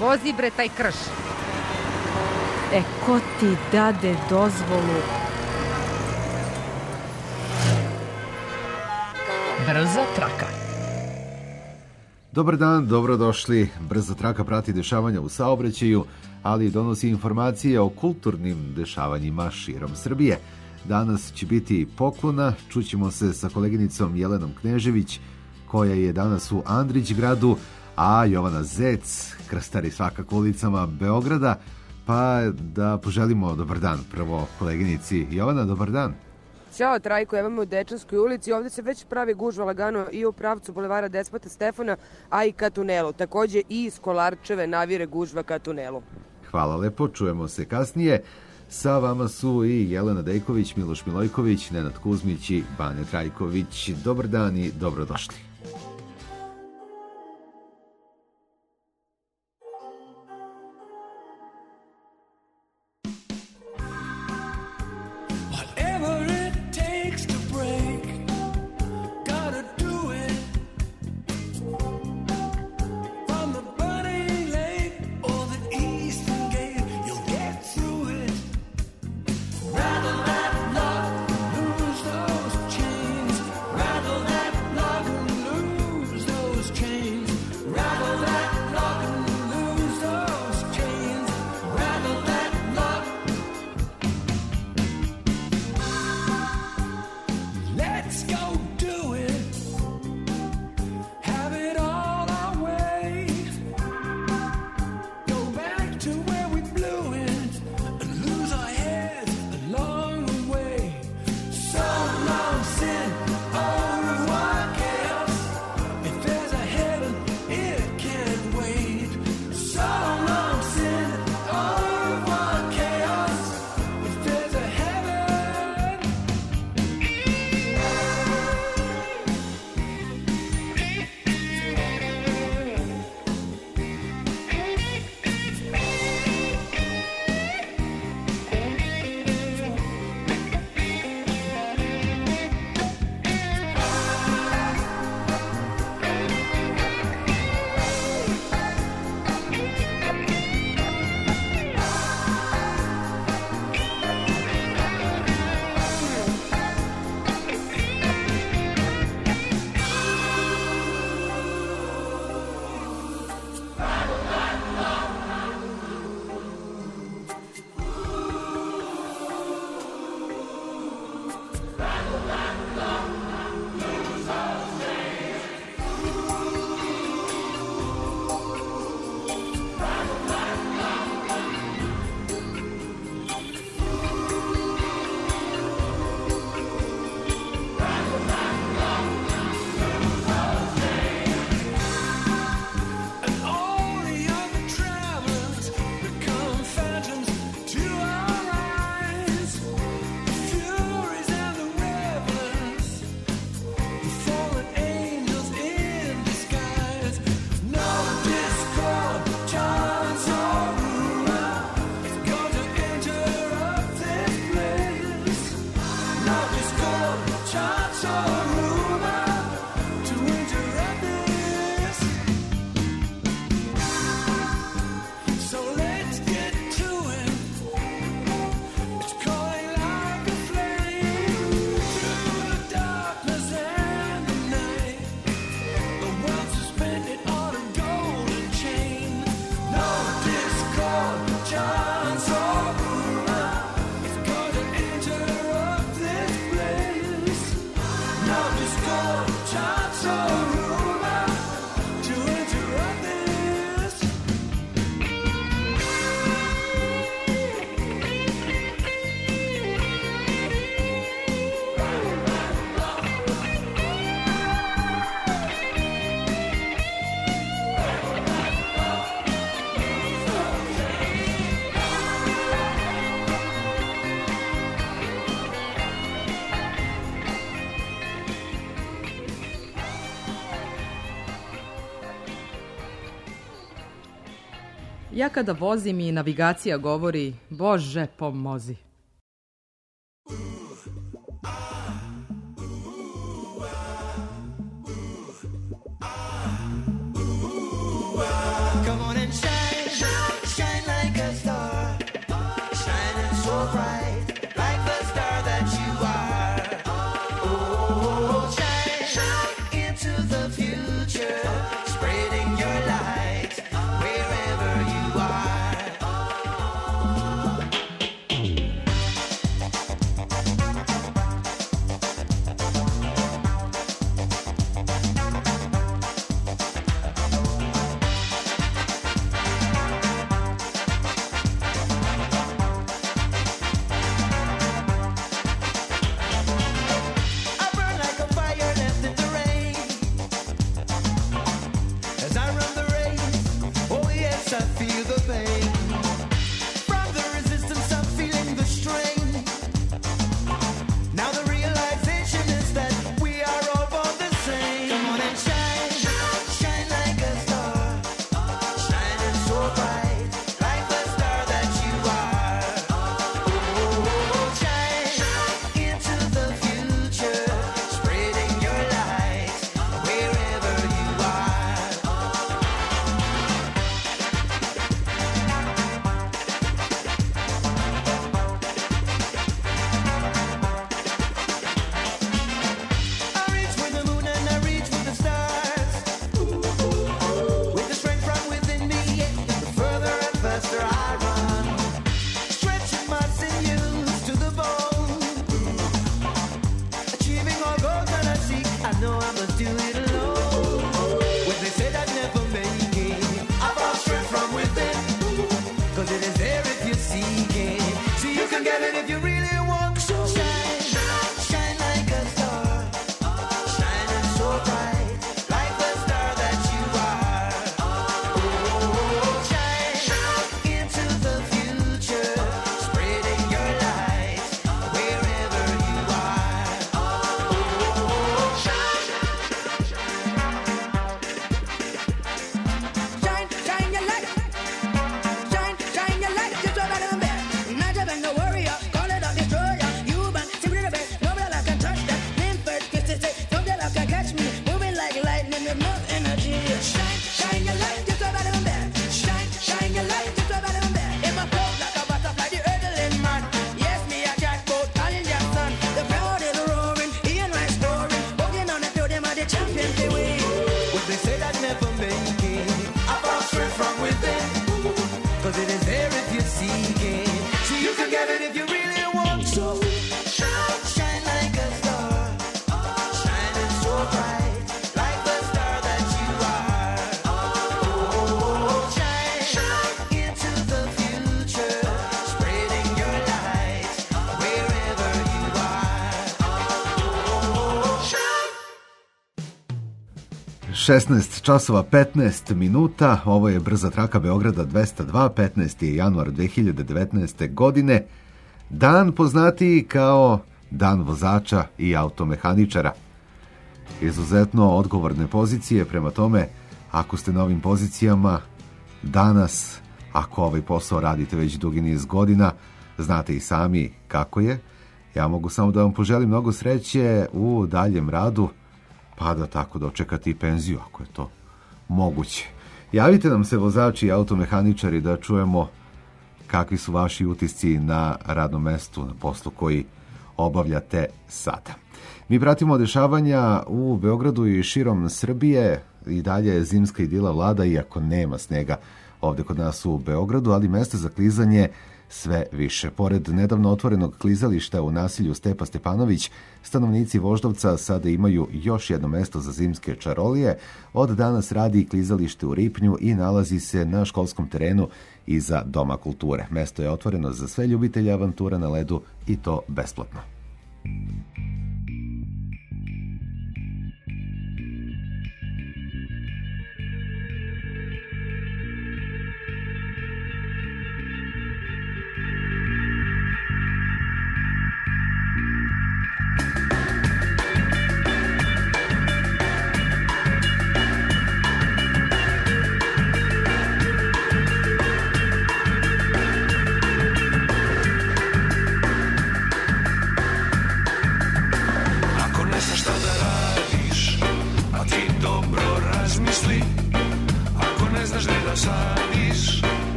Vozi bre taj krš. Ko ti dade dozvolu? Brza traka. Dobar dan, dobrodošli. Brza traka prati dešavanja u saobraćaju, ali donosi informacije o kulturnim dešavanjima širom Srbije. Danas će biti poklona, čućemo se sa koleginicom Jelenom Knežević, koja je danas u Andrićgradu, a Jovana Zec krstari svakako ulicama Beograda, pa da poželimo dobar dan prvo koleginici. Jovana, dobar dan. Ćao Trajko, evo me u Dečanskoj ulici, ovdje se već pravi gužva lagano i u pravcu bulevara Despota Stefana, a i ka tunelu. Takođe i iz Kolarčeve navire gužva ka tunelu. Hvala lepo, čujemo se kasnije. Sa vama su i Jelena Dejković, Miloš Milojković, Nenad Kuzmić i Banja Trajković. Dobar dan i dobrodošli. Ja kada vozim i navigacija govori, Bože pomozi. Come on and shine, 16 časova 15 minuta, ovo je Brza traka Beograda 202, 15. januar 2019. godine, dan poznatiji kao Dan vozača i automehaničara. Izuzetno odgovorne pozicije, prema tome, ako ste na ovim pozicijama danas, ako ovaj posao radite već dugi niz godina, znate i sami kako je. Ja mogu samo da vam poželim mnogo sreće u daljem radu, pa da tako dočekate i penziju, ako je to moguće. Javite nam se, vozači i automehaničari, da čujemo kakvi su vaši utisci na radnom mestu, na poslu koji obavljate sada. Mi pratimo dešavanja u Beogradu i širom Srbije. I dalje zimska idila vlada, iako nema snega ovde kod nas u Beogradu, ali mesta za klizanje sve više. Pored nedavno otvorenog klizališta u naselju Stepa Stepanović, stanovnici Voždovca sada imaju još jedno mesto za zimske čarolije. Od danas radi klizalište u Ripnju i nalazi se na školskom terenu iza Doma kulture. Mesto je otvoreno za sve ljubitelje avantura na ledu i to besplatno.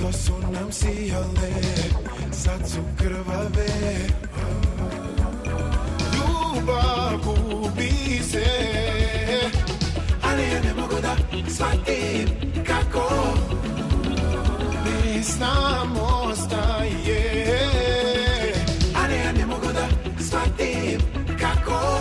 što su nam sijale, sad su krvave. Ljubav gubi se, ali ja ne mogu da shvatim kako bez nam ostaje. Ali ja ne mogu da shvatim kako.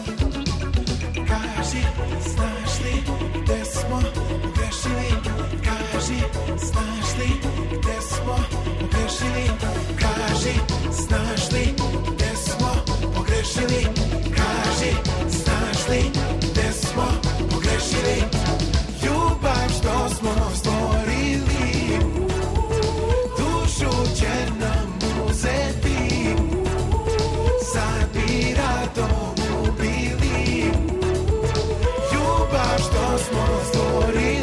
Kaži, znaš li gde smo pogrešili? Kaži, znaš li gde smo pogrešili? Kaži, znaš li gde smo pogrešili? Kaži, znaš li gde smo pogrešili? Ljubav što smo stvorili, dušu će nam uzeti, sad bi rado ubili. Ljubav što smo stvorili.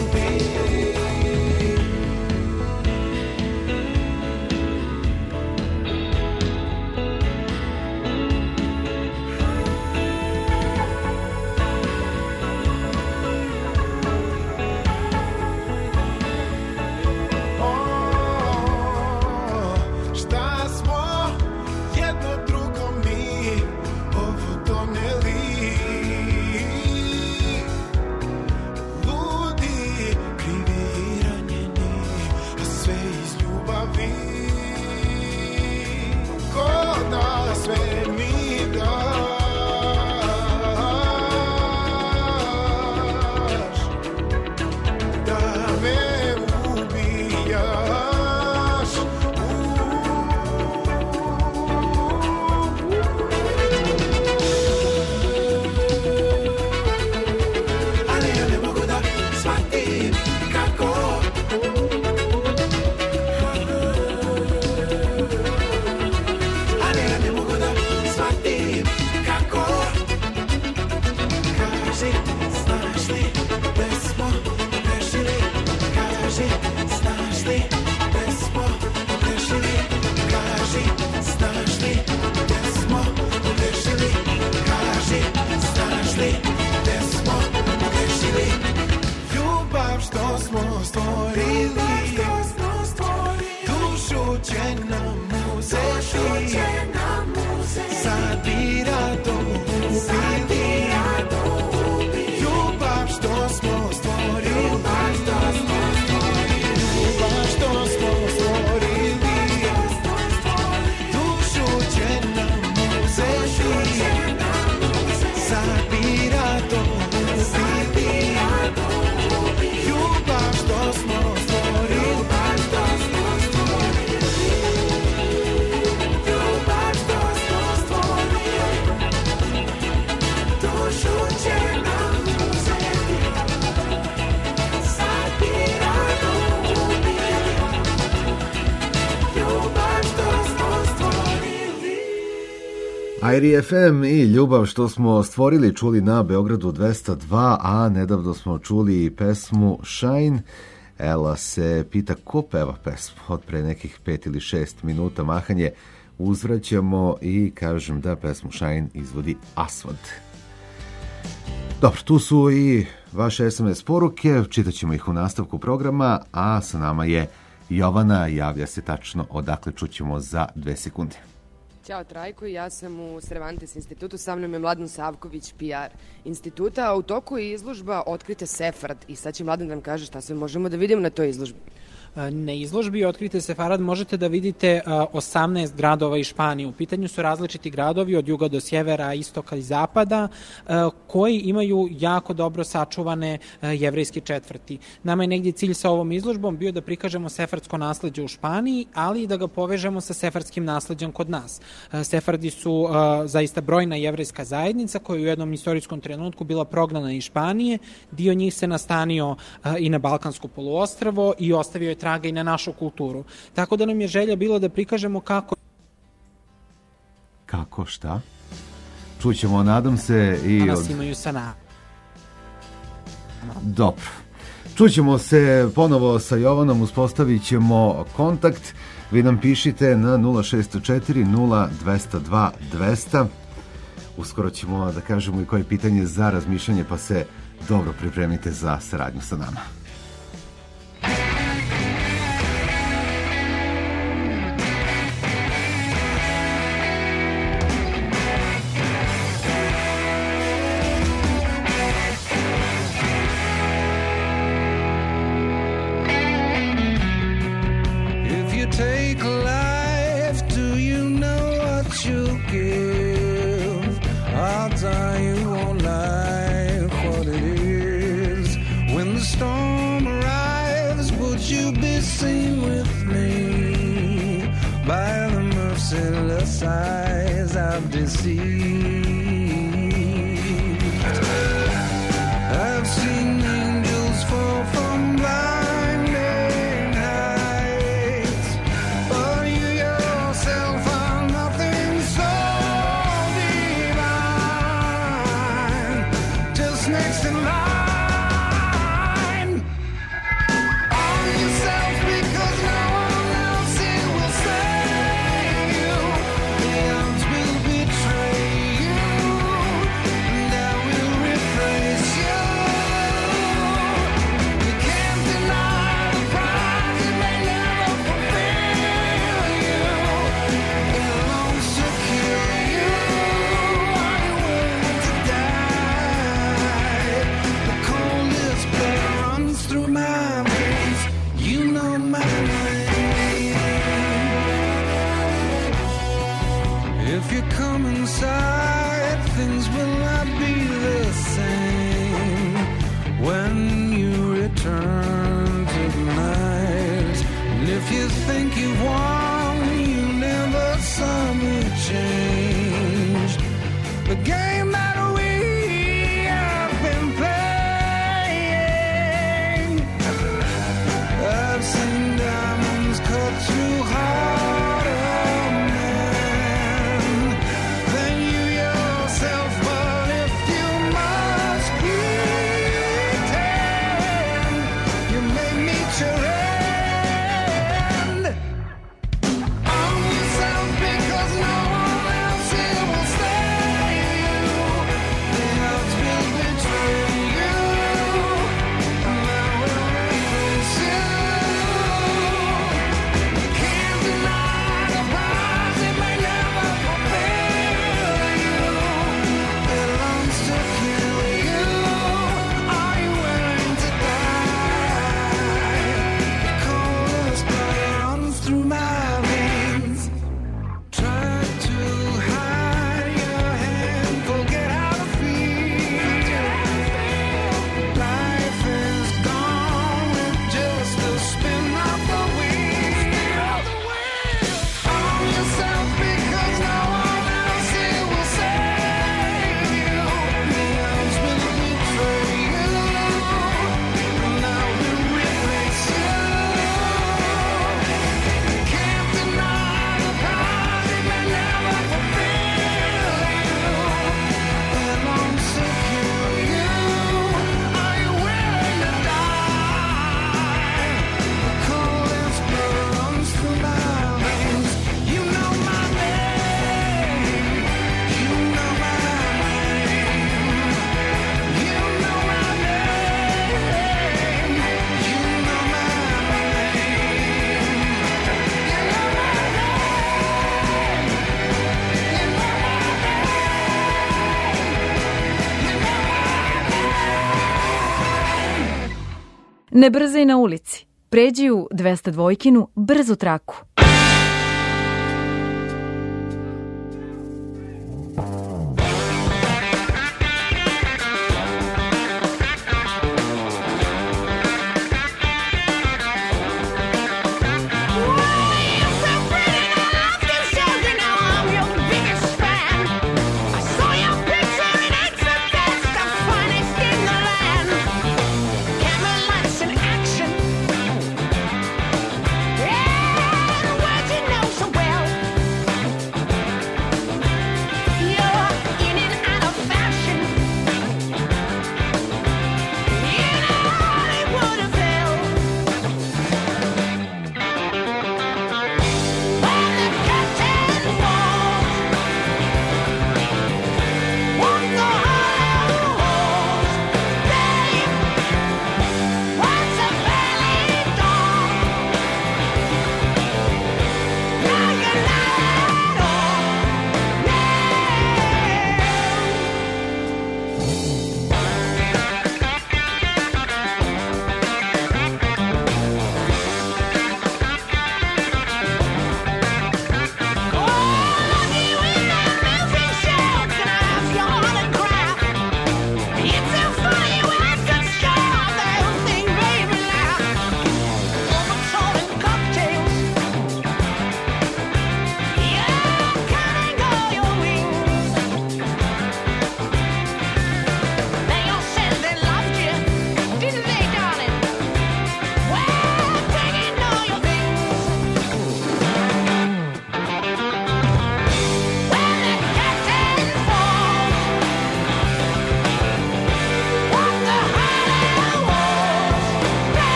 Airi FM i Ljubav što smo stvorili čuli na Beogradu 202, a nedavno smo čuli i pesmu Shine. Ela se pita ko peva pesmu od pre nekih 5 ili 6 minuta mahanje. Uzvraćamo i kažem da pesmu Shine izvodi Asfalt. Dobro, tu su i vaše SMS poruke, čitat ćemo ih u nastavku programa, a sa nama je Jovana, javlja se tačno odakle, čućemo za 2 sekunde. Ćao Trajko, ja sam u Cervantes institutu, sa mnom je Mladen Savković, PR instituta, a u toku je izložba Otkrite Sefard i sad će Mladen da nam kaže šta sve možemo da vidimo na toj izložbi. Na izložbi Otkrite Sefarad možete da vidite 18 gradova iz Španije. U pitanju su različiti gradovi od juga do sjevera, istoka i zapada, koji imaju jako dobro sačuvane jevrejske četvrti. Nama je negdje cilj sa ovom izložbom bio da prikažemo sefardsko nasleđe u Španiji, ali i da ga povežemo sa sefardskim nasleđem kod nas. Sefardi su zaista brojna jevrejska zajednica koja je u jednom istorijskom trenutku bila prognana iz Španije. Dio njih se nastanio i na Balkansko poluostrvo i ostavio je traga i na našu kulturu. Tako da nam je želja bilo da prikažemo kako... Kako, šta? Čućemo, nadam se, i nas imaju sa nama. Dobro. Čućemo se ponovo sa Jovanom, uspostavit ćemo kontakt. Vi nam pišite na 064 0202 200. Uskoro ćemo da kažemo i koje pitanje za razmišljanje, pa se dobro pripremite za saradnju sa nama. storm arrives, would you be seen with me by the merciless eyes I've deceived? I've seen angels fall from blinding heights, but you yourself are nothing so divine, just next in line. Inside, things will not be the same when you return tonight. And if you think you won, you never saw me change the game that we have been playing. I've seen diamonds cut through heart. Ne brzaj na ulici. Pređi u 202-kinu brzu traku. Yeah!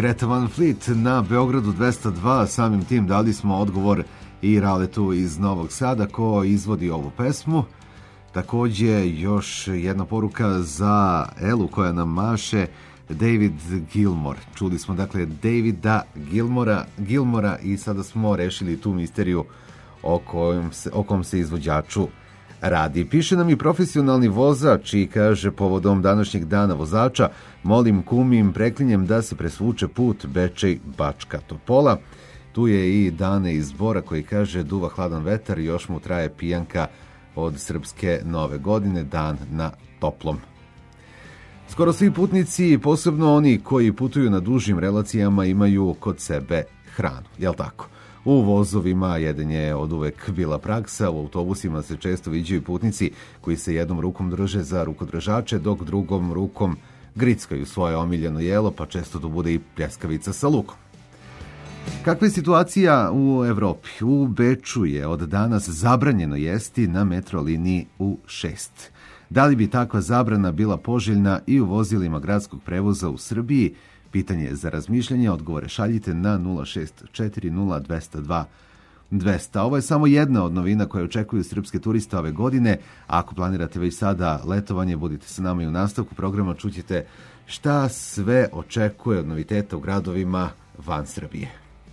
Greta Van Fleet na Beogradu 202, samim tim dali smo odgovor i Raletu iz Novog Sada ko izvodi ovu pesmu. Takođe još jedna poruka za Elu koja nam maše, David Gilmour. Čuli smo dakle Davida Gilmora i sada smo rešili tu misteriju o kom se izvođaču radi. Piše nam i profesionalni vozač i kaže povodom današnjeg dana vozača molim kumim preklinjem da se presvuče put Bečej Bačka Topola. Tu je i Dane iz Bora koji kaže duva hladan vetar i još mu traje pijanka od srpske nove godine, dan na toplom. Skoro svi putnici, posebno oni koji putuju na dužim relacijama, imaju kod sebe hranu, jel tako? U vozovima jedenje je od uvek bila praksa, u autobusima se često viđaju putnici koji se jednom rukom drže za rukodržače, dok drugom rukom grickaju svoje omiljeno jelo, pa često to bude i pljeskavica sa lukom. Kakva je situacija u Evropi? U Beču je od danas zabranjeno jesti na metro liniji U6. Da li bi takva zabrana bila poželjna i u vozilima gradskog prevoza u Srbiji? Pitanje je za razmišljanje, odgovore šaljite na 0640202. Ovo je samo jedna od novina koje očekuju srpske turiste ove godine. Ako planirate već sada letovanje, budite sa nama i u nastavku programa. Čućete šta sve očekuje od noviteta u gradovima van Srbije.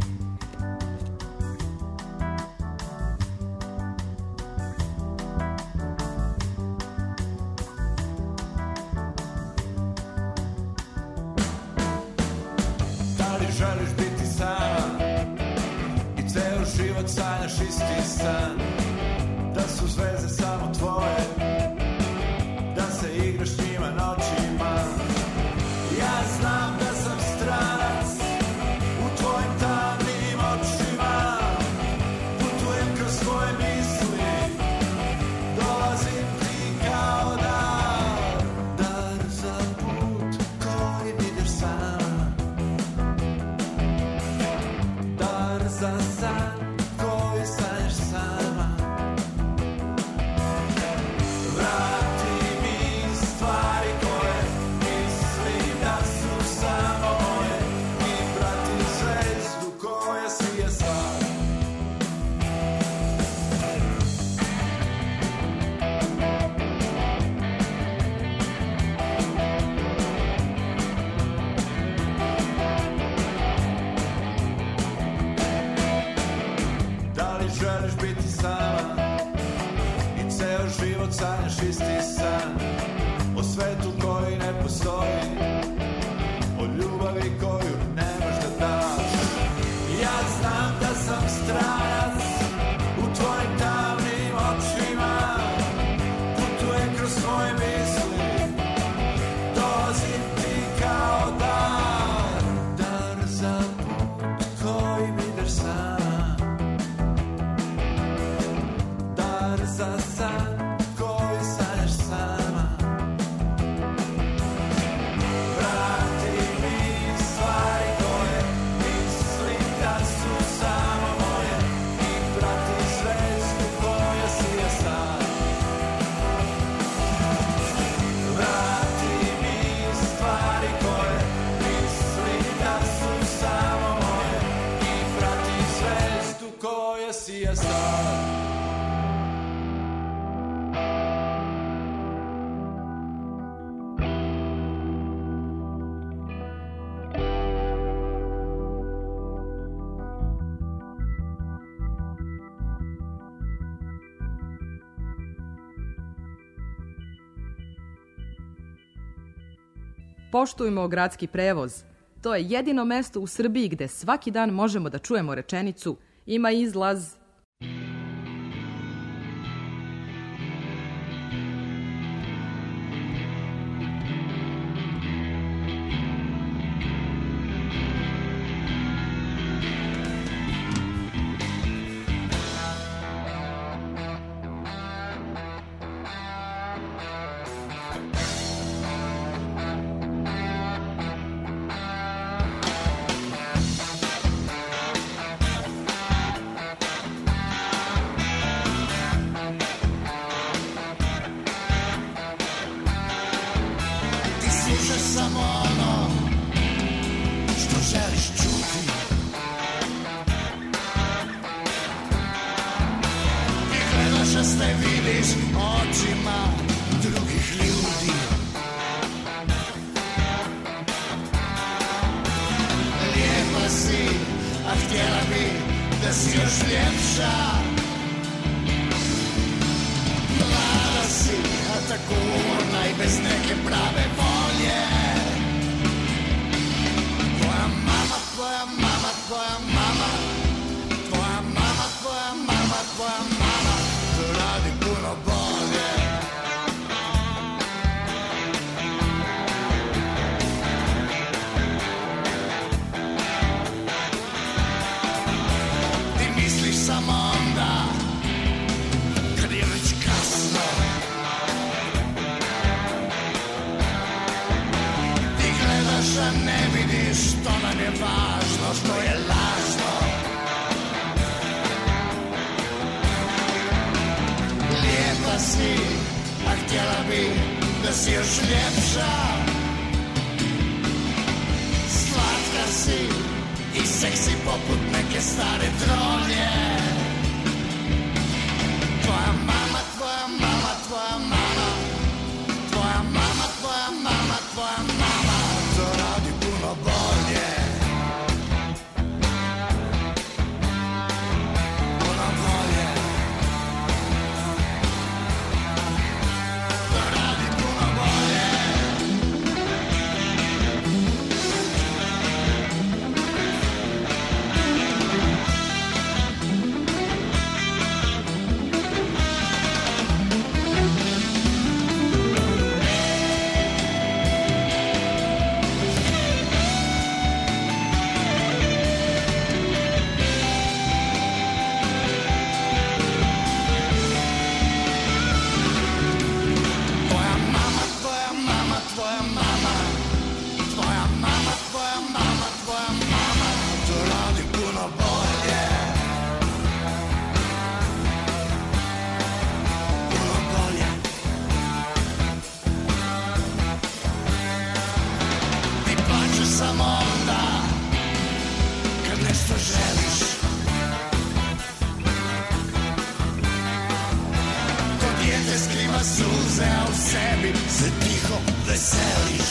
Želiš biti sama i ceo život sanjaš isti san, da su zvezde samo tvoje, da se igraš njima noćima. Ja znam da sam stranac u tvojim tamnim očima, putujem kroz svoje misli, dolazim ti kao dar, dar za put koji ideš sam. Za san koji sanjaš sama. Vrati mi stvari koje mislim da su samo moje i prati zvezdu koja sije sva. Želiš biti sama i ceo život sanjaš isti san, o svetu koji ne postoji, o ljubavi koju nemaš da daš. Ja znam da sam stranac u tvojim tamnim očima, putujem kroz svoje misli, dolazim ti kao dar, dar za put kojim ideš sam. Za san koji sanjaš sama. Vrati mi stvari koje mislim da su samo moje i prati zvezdu koja sije sad. Vrati mi stvari koje mislim da su samo moje i prati zvezdu koja sije sad. Poštujmo gradski prevoz. To je jedino mesto u Srbiji gde svaki dan možemo da čujemo rečenicu ima izlaz. vidiš očima drugih ljudi. Lijepa si, a htjela bi da si još ljepša. Mlada si, a tako umorna i bez neke prave volje. Tvoja mama, tvoja mama, tvoja mama, tvoja mama, tvoja mama, tvoja mama, to radi puno bolje. Ti misliš samo onda kad je već kasno. Ti gledaš, a ne vidiš što nam je važno, što je lažno. Lijepa si, a htjela bi da si još ljepša. Slatka si i seksi poput neke stare tronje. Tvoja mama, tvoja mama, tvoja mama, tvoja mama, tvoja mama, tvoja mama, to radi puno bolje. Puno bolje. To radi puno bolje. Tvoja mama, tvoja mama, tvoja mama, tvoja mama, tvoja mama, tvoja mama, to radi puno bolje. Puno bolje. Ti plačeš samo onda kad nešto želiš. Ko dijete skriva suze, a u sebi se tiho veseliš.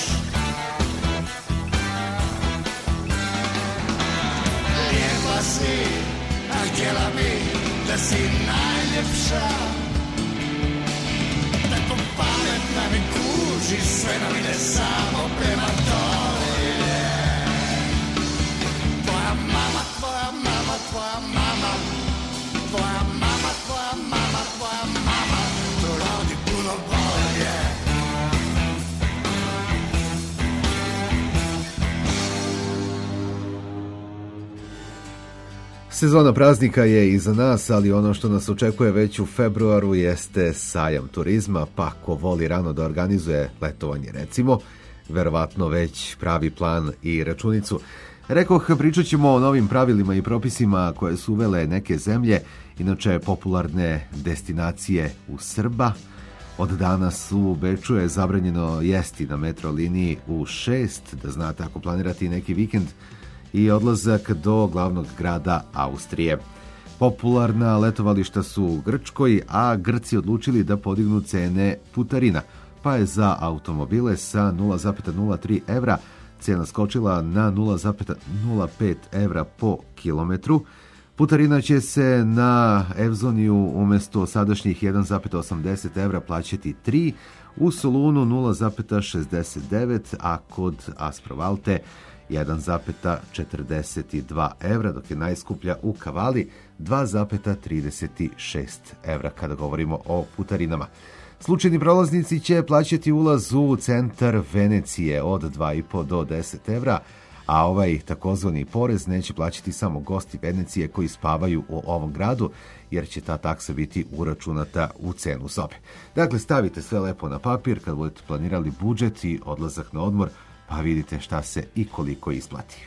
Lijepa si, a htjela bi da si najljepša. Tako pametna mi kužiš, sve nam ide samo prema dolje. Tvoja mama, tvoja mama, tvoja mama, tvoja mama, tvoja mama, tvoja mama, to radi puno bolje. Sezona praznika je iza nas, ali ono što nas očekuje već u februaru jeste sajam turizma, pa ko voli rano da organizuje letovanje recimo, verovatno već pravi plan i računicu. Rekoh, pričat ćemo o novim pravilima i propisima koje su uvele neke zemlje, inače popularne destinacije u Srba. Od danas u Beču je zabranjeno jesti na metro liniji u 6, da znate ako planirati neki vikend i odlazak do glavnog grada Austrije. Popularna letovališta su u Grčkoj, a Grci odlučili da podignu cene putarina, pa je za automobile sa 0,03 evra cena skočila na 0,05 evra po kilometru. Putarina će se na Evzoniju umjesto sadašnjih 1,80 evra plaćati 3, u Solunu 0,69, a kod Asprovalte 1,42 evra, dok je najskuplja u Kavali 2,36 evra kada govorimo o putarinama. Slučajni prolaznici će plaćati ulaz u centar Venecije od 2,5 do 10 evra, a ovaj takozvani porez neće plaćati samo gosti Venecije koji spavaju u ovom gradu, jer će ta taksa biti uračunata u cenu sobe. Dakle, stavite sve lepo na papir kad budete planirali budžet i odlazak na odmor, pa vidite šta se i koliko isplati.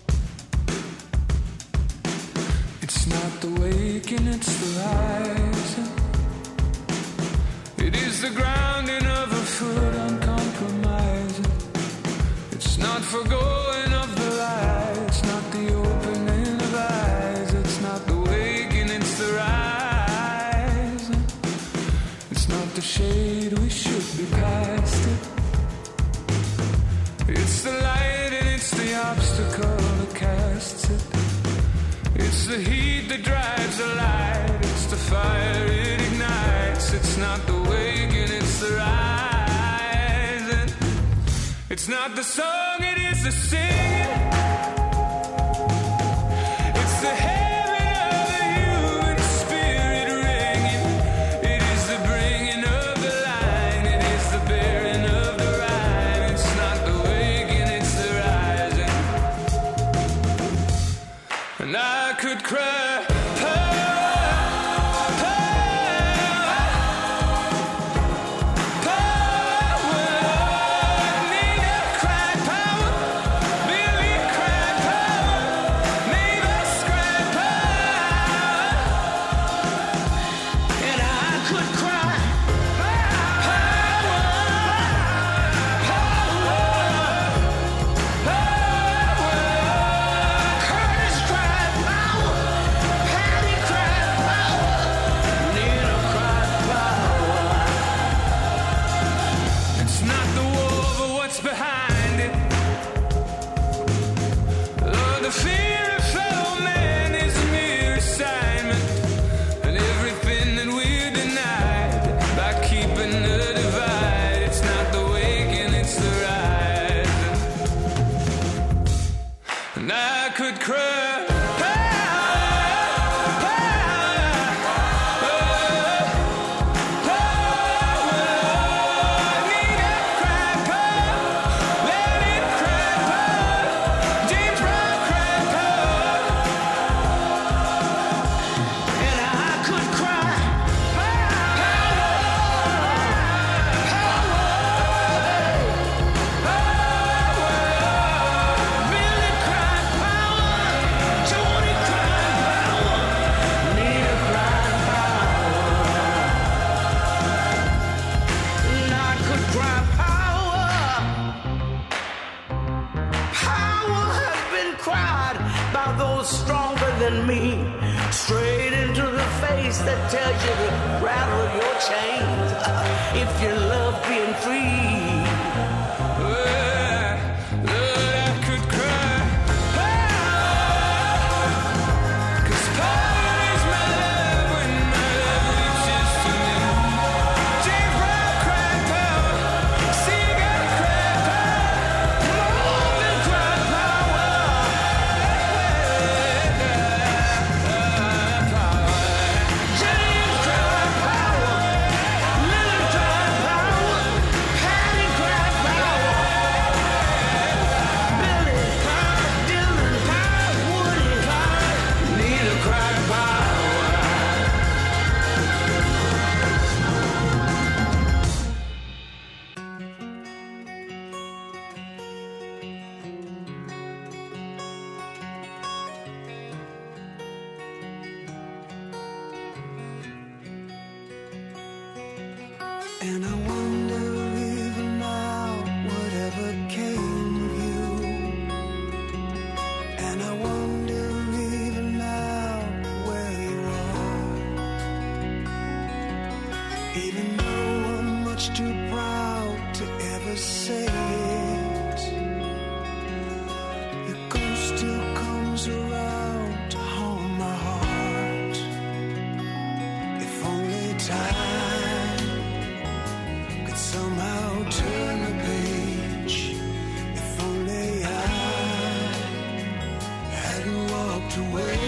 It's not the waking, it's the rising. It is the grounding of a foot uncompromising. It's not forgoing of the light. It's not the opening of eyes. It's not the waking, it's the rising. It's the heat that drives the light. It's the fire it ignites. It's not the waking, it's the rising. It's not the song, it is the singing. It's the heaven of the human spirit ringing. It is the bringing of the line. It is the bearing of the rhyme. It's not the waking, it's the rising. And I could cry. And I wonder even now whatever came of you. And I wonder even now where you are. Even though I'm much too proud to ever say it, your ghost still comes around to haunt my heart. If only time somehow turn the page. If only I hadn't walked away.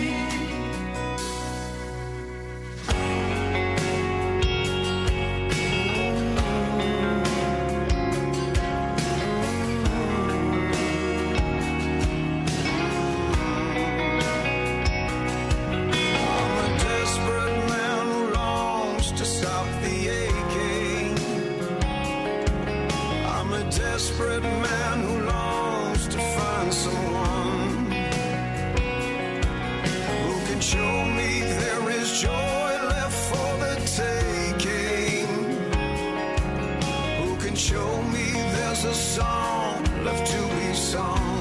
I'm a desperate man who longs to stop the aching. I'm a desperate man who longs to find someone who can show me there is joy left for the taking, who can show me there's a song left to be sung.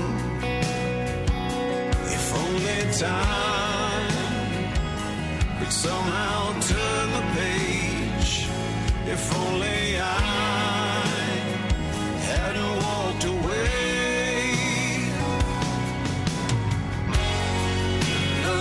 If only time could somehow turn the page. If only I hadn't walked away. No,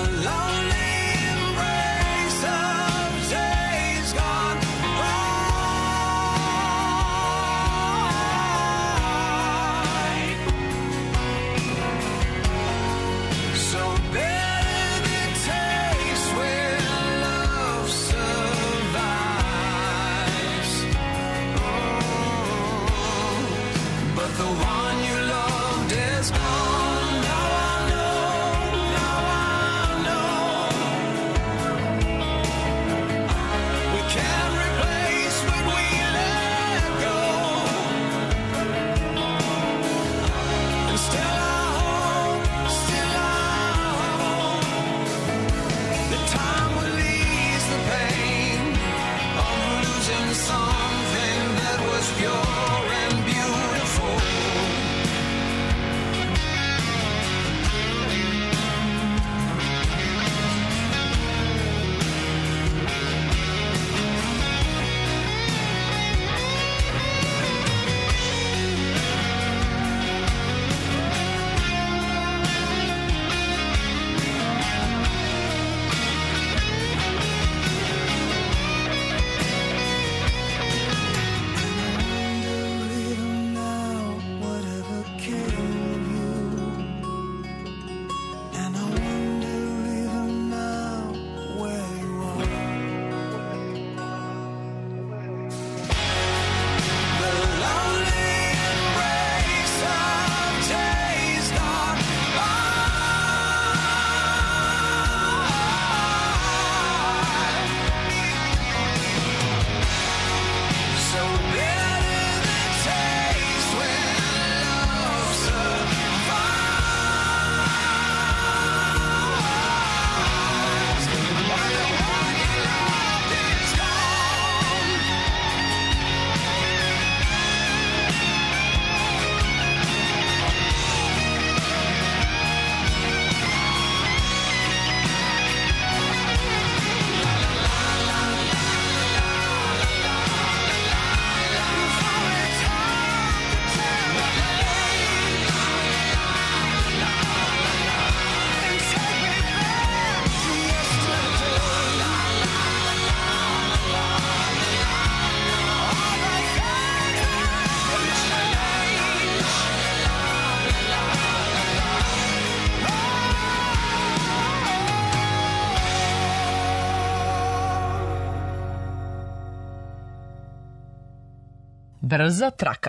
Brza traka.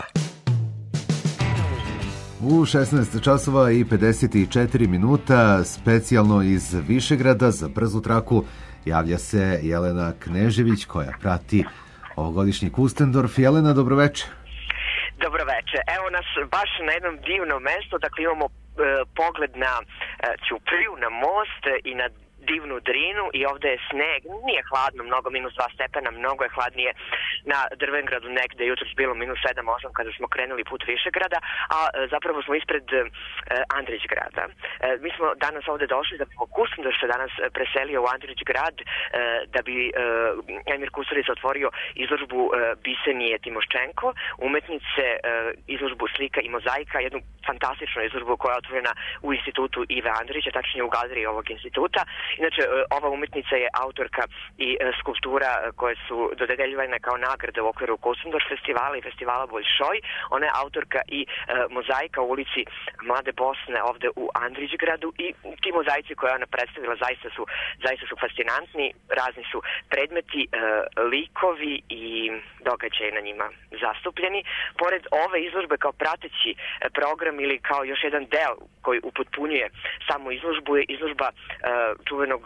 U 16 časova i 54 minuta specijalno iz Višegrada za brzu traku javlja se Jelena Knežević koja prati ovogodišnji Kustendorf. Jelena, dobroveče. Dobroveče. Evo nas baš na jednom divnom mestu, dakle imamo pogled na Ćupriju, na most i na divnu Drinu i ovde je sneg, nije hladno, mnogo -2 stepena, mnogo je hladnije na Drvengradu negde, jutros bilo -7-8 kada smo krenuli put Višegrada, a zapravo smo ispred Andrićgrada. Mi smo danas ovde došli da Kustendorf se danas preselio u Andrićgrad da bi Emir Kusturica otvorio izložbu Bisenije Timoščenko, umetnice, izložbu slika i mozaika, jednu fantastičnu izložbu koja je otvorena u institutu Ive Andrića, tačnije u galeriji ovog instituta. Inače, ova umetnica je autorka i skulptura koje su dodeljivane kao nagrade u okviru Kustendorf festivala i festivala Bolšoj. Ona je autorka i mozaika u ulici Mlade Bosne ovde u Andrićgradu i ti mozaici koje ona predstavila zaista su fascinantni. Razni su predmeti, likovi i događaji na njima zastupljeni. Pored ove izložbe kao prateći program ili kao još jedan deo koji upotpunjuje samu izložbu je izložba čuvenog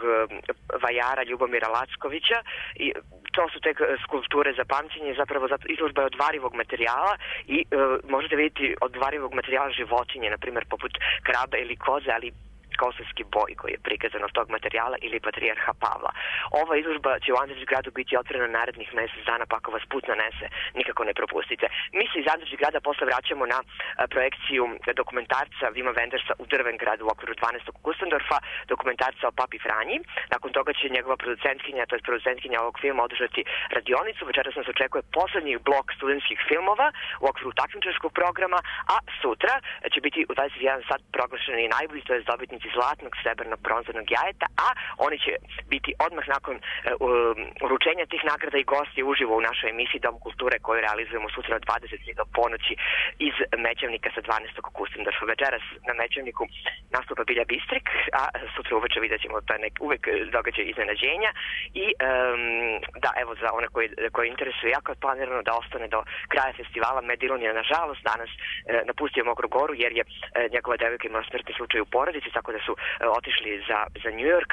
vajara Ljubomira Lackovića i to su tek skulpture za pamćenje, zapravo izložba je od varivog materijala i možete vidjeti od varivog materijala životinje, na primjer poput krabe ili koze, ali kosovski boj koji je prikazan od tog materijala ili patrijarha Pavla. Ova izložba će u Andrićgradu biti otvorena narednih mesec dana, pa ako vas put nanese, nikako ne propustite. Mi se iz Andrićgrada posle vraćamo na projekciju dokumentarca Vima Wendersa u Drvengradu u okviru 12. Kustendorfa, dokumentarca o Papi Franji. Nakon toga će njegova producentkinja, to je producentkinja ovog filma, održati radionicu. Večeras nas očekuje poslednji blok studentskih filmova u okviru takmičarskog programa, a sutra će biti u 21 sat proglašeni najbolji, to je dobitnici zlatnog, srebrnog, bronzanog jajeta, a oni će biti odmah nakon uručenja tih nagrada i gosti uživo u našoj emisiji Dom kulture koju realizujemo sutra od 20 do ponoći iz Mećavnika sa 12. Kustendorfa. Večeras na Mećavniku nastupa Bilja Bistrik, a sutra uveče vidjet ćemo to uvek događaj iznenađenja i da, evo za one koji interesuju, jako je planirano da ostane do kraja festivala. Medilon je nažalost danas napustio Mokru Goru jer je njegova devojka imala smrtni slučaj u porodici, tako da su otišli za New York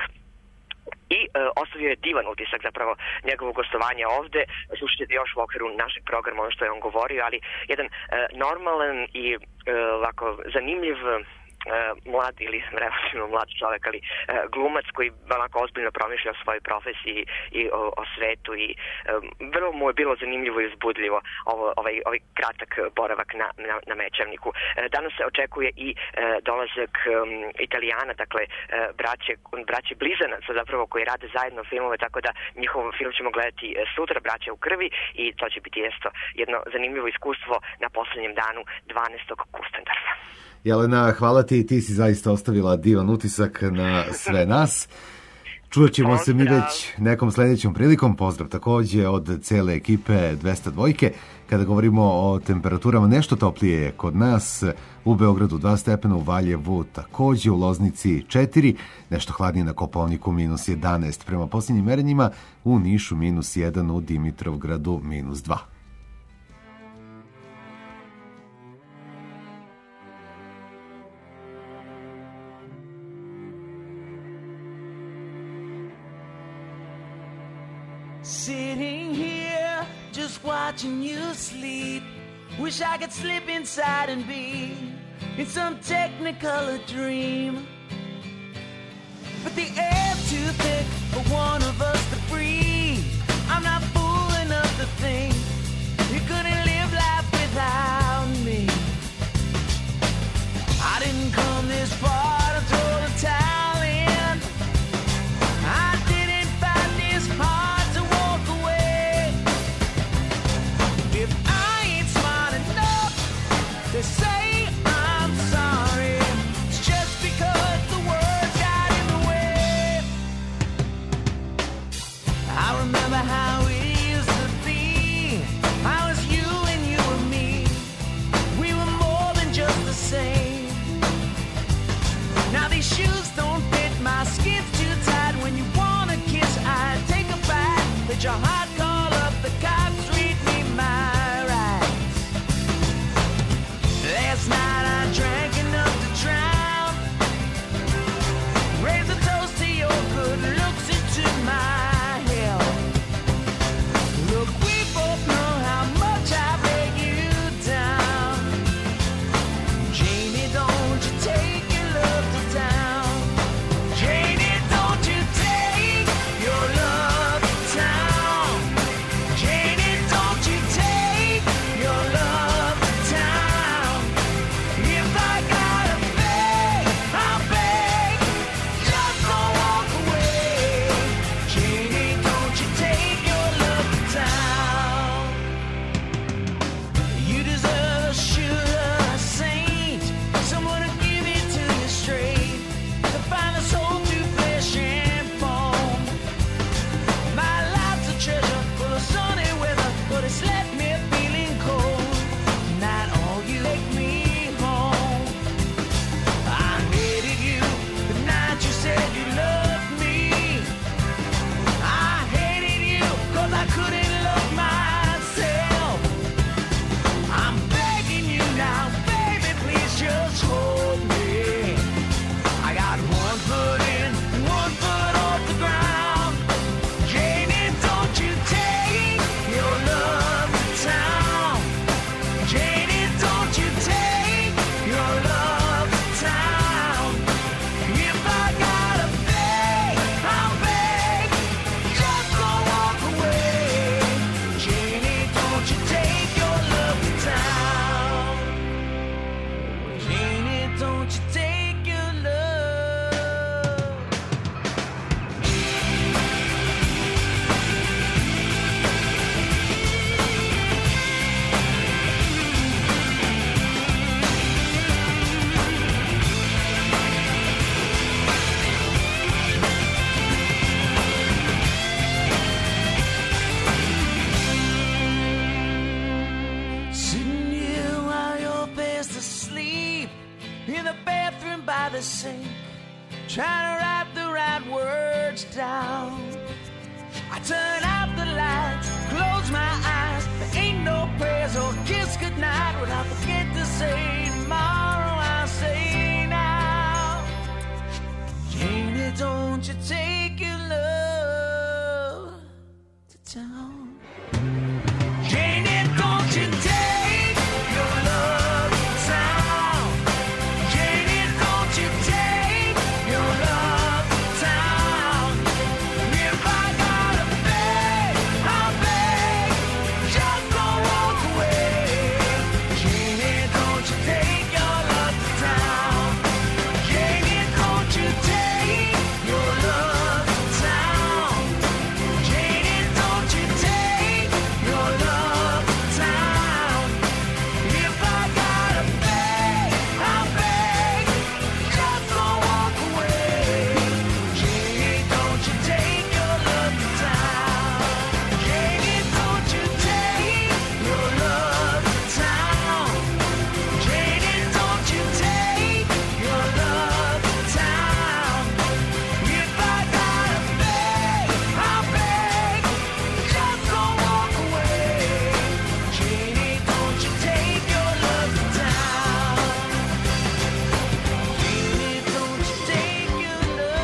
i ostavio je divan utisak zapravo njegovo gostovanje ovde. Slušajte još u okviru našeg programa ono što je on govorio, ali jedan normalan i ovako zanimljiv mlad ili relativno mlad čovjek, ali glumac koji onako ozbiljno promišlja o svojoj profesiji i o svetu i vrlo mu je bilo zanimljivo i uzbudljivo ovaj kratak boravak na Mećavniku. Danas se očekuje i dolazak Italijana, dakle braće Blizanaca zapravo koji rade zajedno filmove, tako da njihov film ćemo gledati sutra, Braća u krvi, i to će biti jedno zanimljivo iskustvo na posljednjem danu 12. Kustendorfa. Jelena, hvala ti si zaista ostavila divan utisak na sve nas. Čujet ćemo se mi već nekom sledećom prilikom. Pozdrav takođe od cele ekipe 202. Kada govorimo o temperaturama, nešto toplije je kod nas. U Beogradu 2 stepena, u Valjevu takođe, u Loznici 4, nešto hladnije na Kopaoniku -11. Prema posljednjim merenjima u Nišu -1, u Dimitrovgradu -2. Sitting here, just watching you sleep. Wish I could slip inside and be in some technicolor dream. But the air's too thick for one of us to breathe. I'm not fool enough to think you couldn't live life without me. I didn't come this far to throw the towel in. I didn't find this hard. To say I'm sorry, it's just because the words got in the way. trying to write the right words down. I turn out the lights, close my eyes. There ain't no prayers or kiss goodnight without forget to say tomorrow. I'll say now, Janie, don't you take your love to town. Janie, don't you take your love to town. Janie, don't you take your love to town. If I gotta beg, I'll beg, just don't walk away. Janie, don't you take your love to town. Janie, don't you take your love to town. Janie, don't you take your love to town. If I gotta beg, I'll beg, just don't walk away. Janie, don't you take your love to town. Janie, don't you take your love to town. Janie, don't you take your love to town. If I gotta beg, I'll beg, just don't walk away. Janie, don't you take your love to town. Janie, don't you take your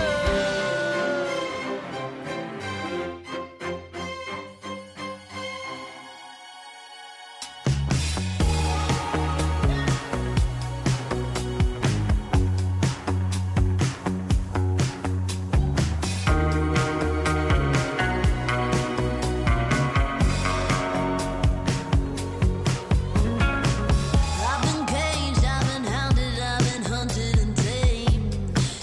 I've been caged, I've been hounded, I've been hunted and tamed.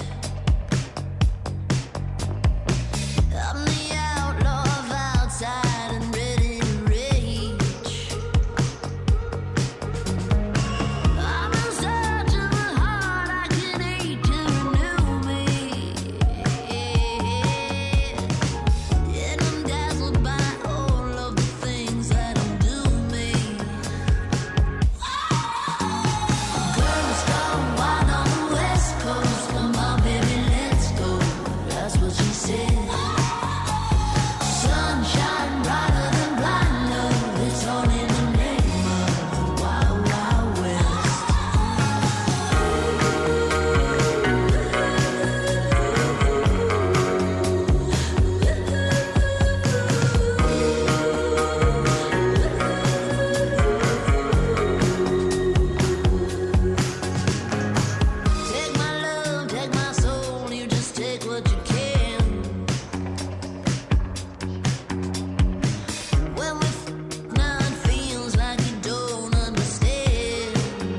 I'm the outlaw of outside and ready to rage. I'm in search of a heart I can hate to renew me. And I'm dazzled by all of the things that undo me. Girls gone wild on the West Coast. Come on, baby, let's go. That's what she said. Sunshine brighter than blind love. It's all in the name of the Wild Wild West. Take my love, take my soul, you just take what you can. When we now it feels like you don't understand.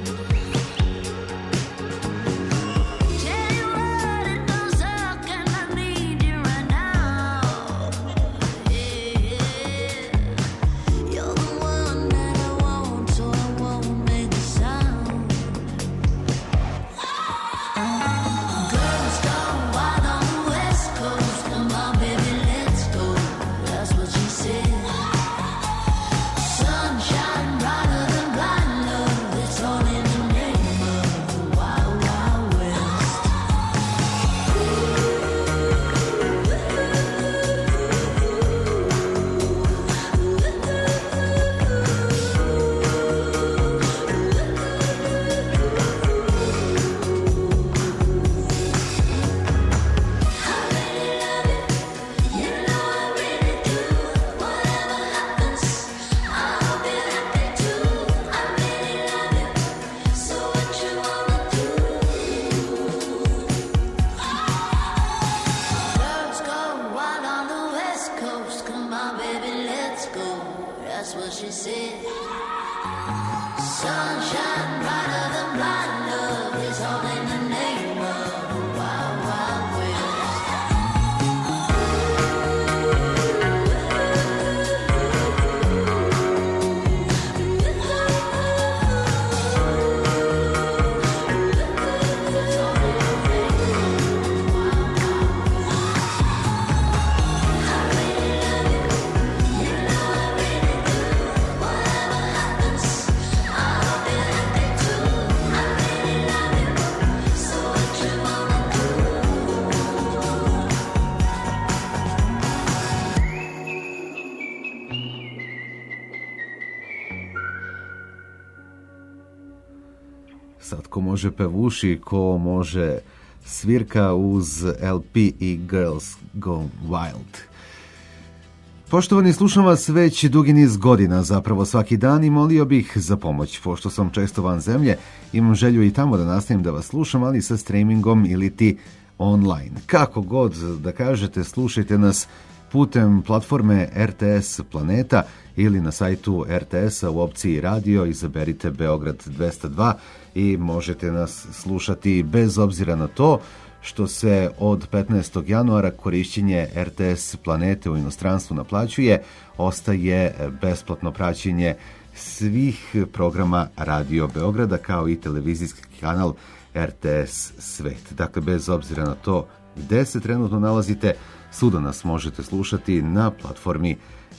Tell you what, it don't suck and I need you right now. You're the one that I want, so I won't make a sound. Girls gone wild on the West Coast. Come on, baby, let's go. That's what she said. Sunshine brighter than blind love. It's all in the name of the Wild Wild West. You know I really do. Whatever happens, I'll be happy too. I really love you. So what you wanna do? Birds go wild on the West Coast. Come on, baby, let's go. That's what she said. Sunshine brighter than blind love. Is all in the name of the Wild Wild West. Whatever happens, I'll be happy ko može pevuši, ko može svirka uz LP i Girls Gone Wild. Poštovani, slušam vas već dugi niz godina, zapravo svaki dan, i molio bih za pomoć. Pošto sam često van zemlje, imam želju i tamo da nastavim da vas slušam, ali sa streamingom ili ti online. Kako god da kažete, slušajte nas putem platforme RTS Planeta ili na sajtu RTS-a u opciji radio izaberite Beograd 202 i možete nas slušati bez obzira na to što se od 15. januara korišćenje RTS Planete u inostranstvu naplaćuje, ostaje besplatno praćenje svih programa Radio Beograda kao i televizijski kanal RTS Svet. Dakle, bez obzira na to gde se trenutno nalazite, svuda nas možete slušati na platformi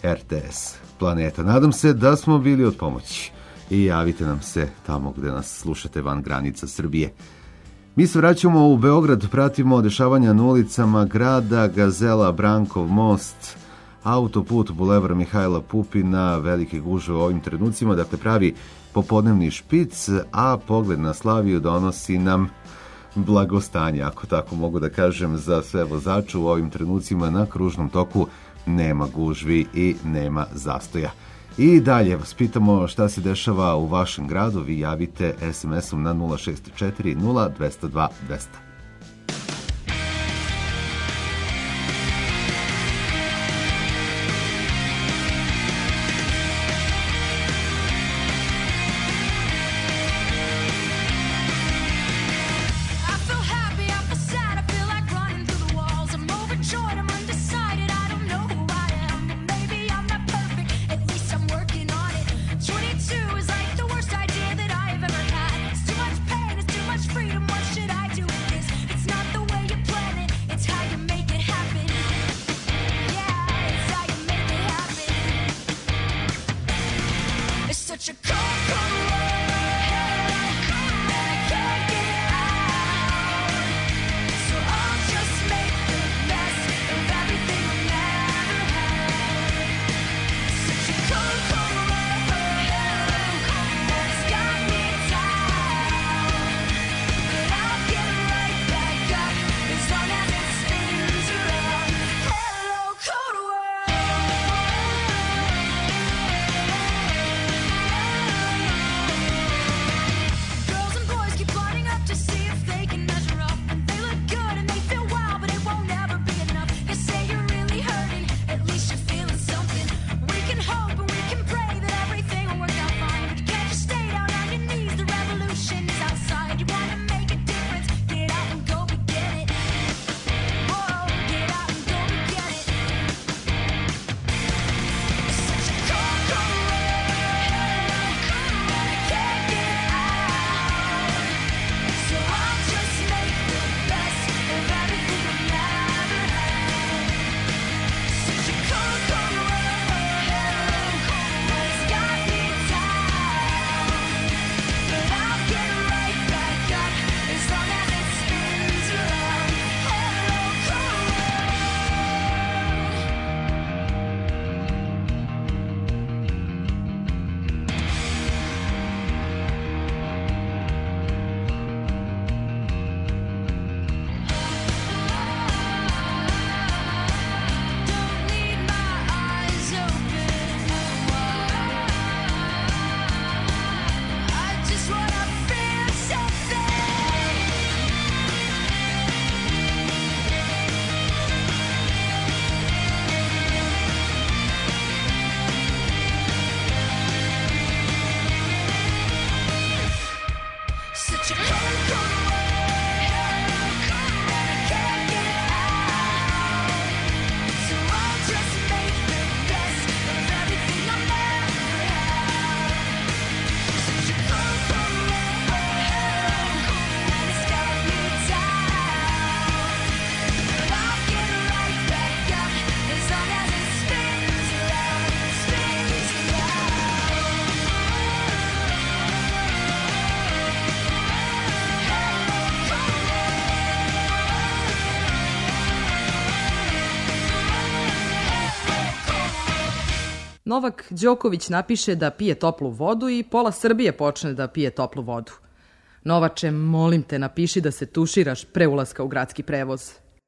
RTS Planeta. Nadam se da smo bili od pomoći i javite nam se tamo gde nas slušate van granica Srbije. Mi se vraćamo u Beograd, pratimo dešavanja na ulicama grada, Gazela, Brankov most, autoput, Bulevar Mihajla Pupina, velike gužve u ovim trenucima, dakle pravi popodnevni špic, a pogled na Slaviju donosi nam blagostanje, ako tako mogu da kažem, za sve vozače u ovim trenucima. Na kružnom toku nema gužvi i nema zastoja. I dalje vas pitamo šta se dešava u vašem gradu, vi javite SMS-om na 064 0202 200. Novak Đoković napiše da pije toplu vodu i pola Srbije počne da pije toplu vodu. Novače, molim te, napiši da se tuširaš pre ulaska u gradski prevoz.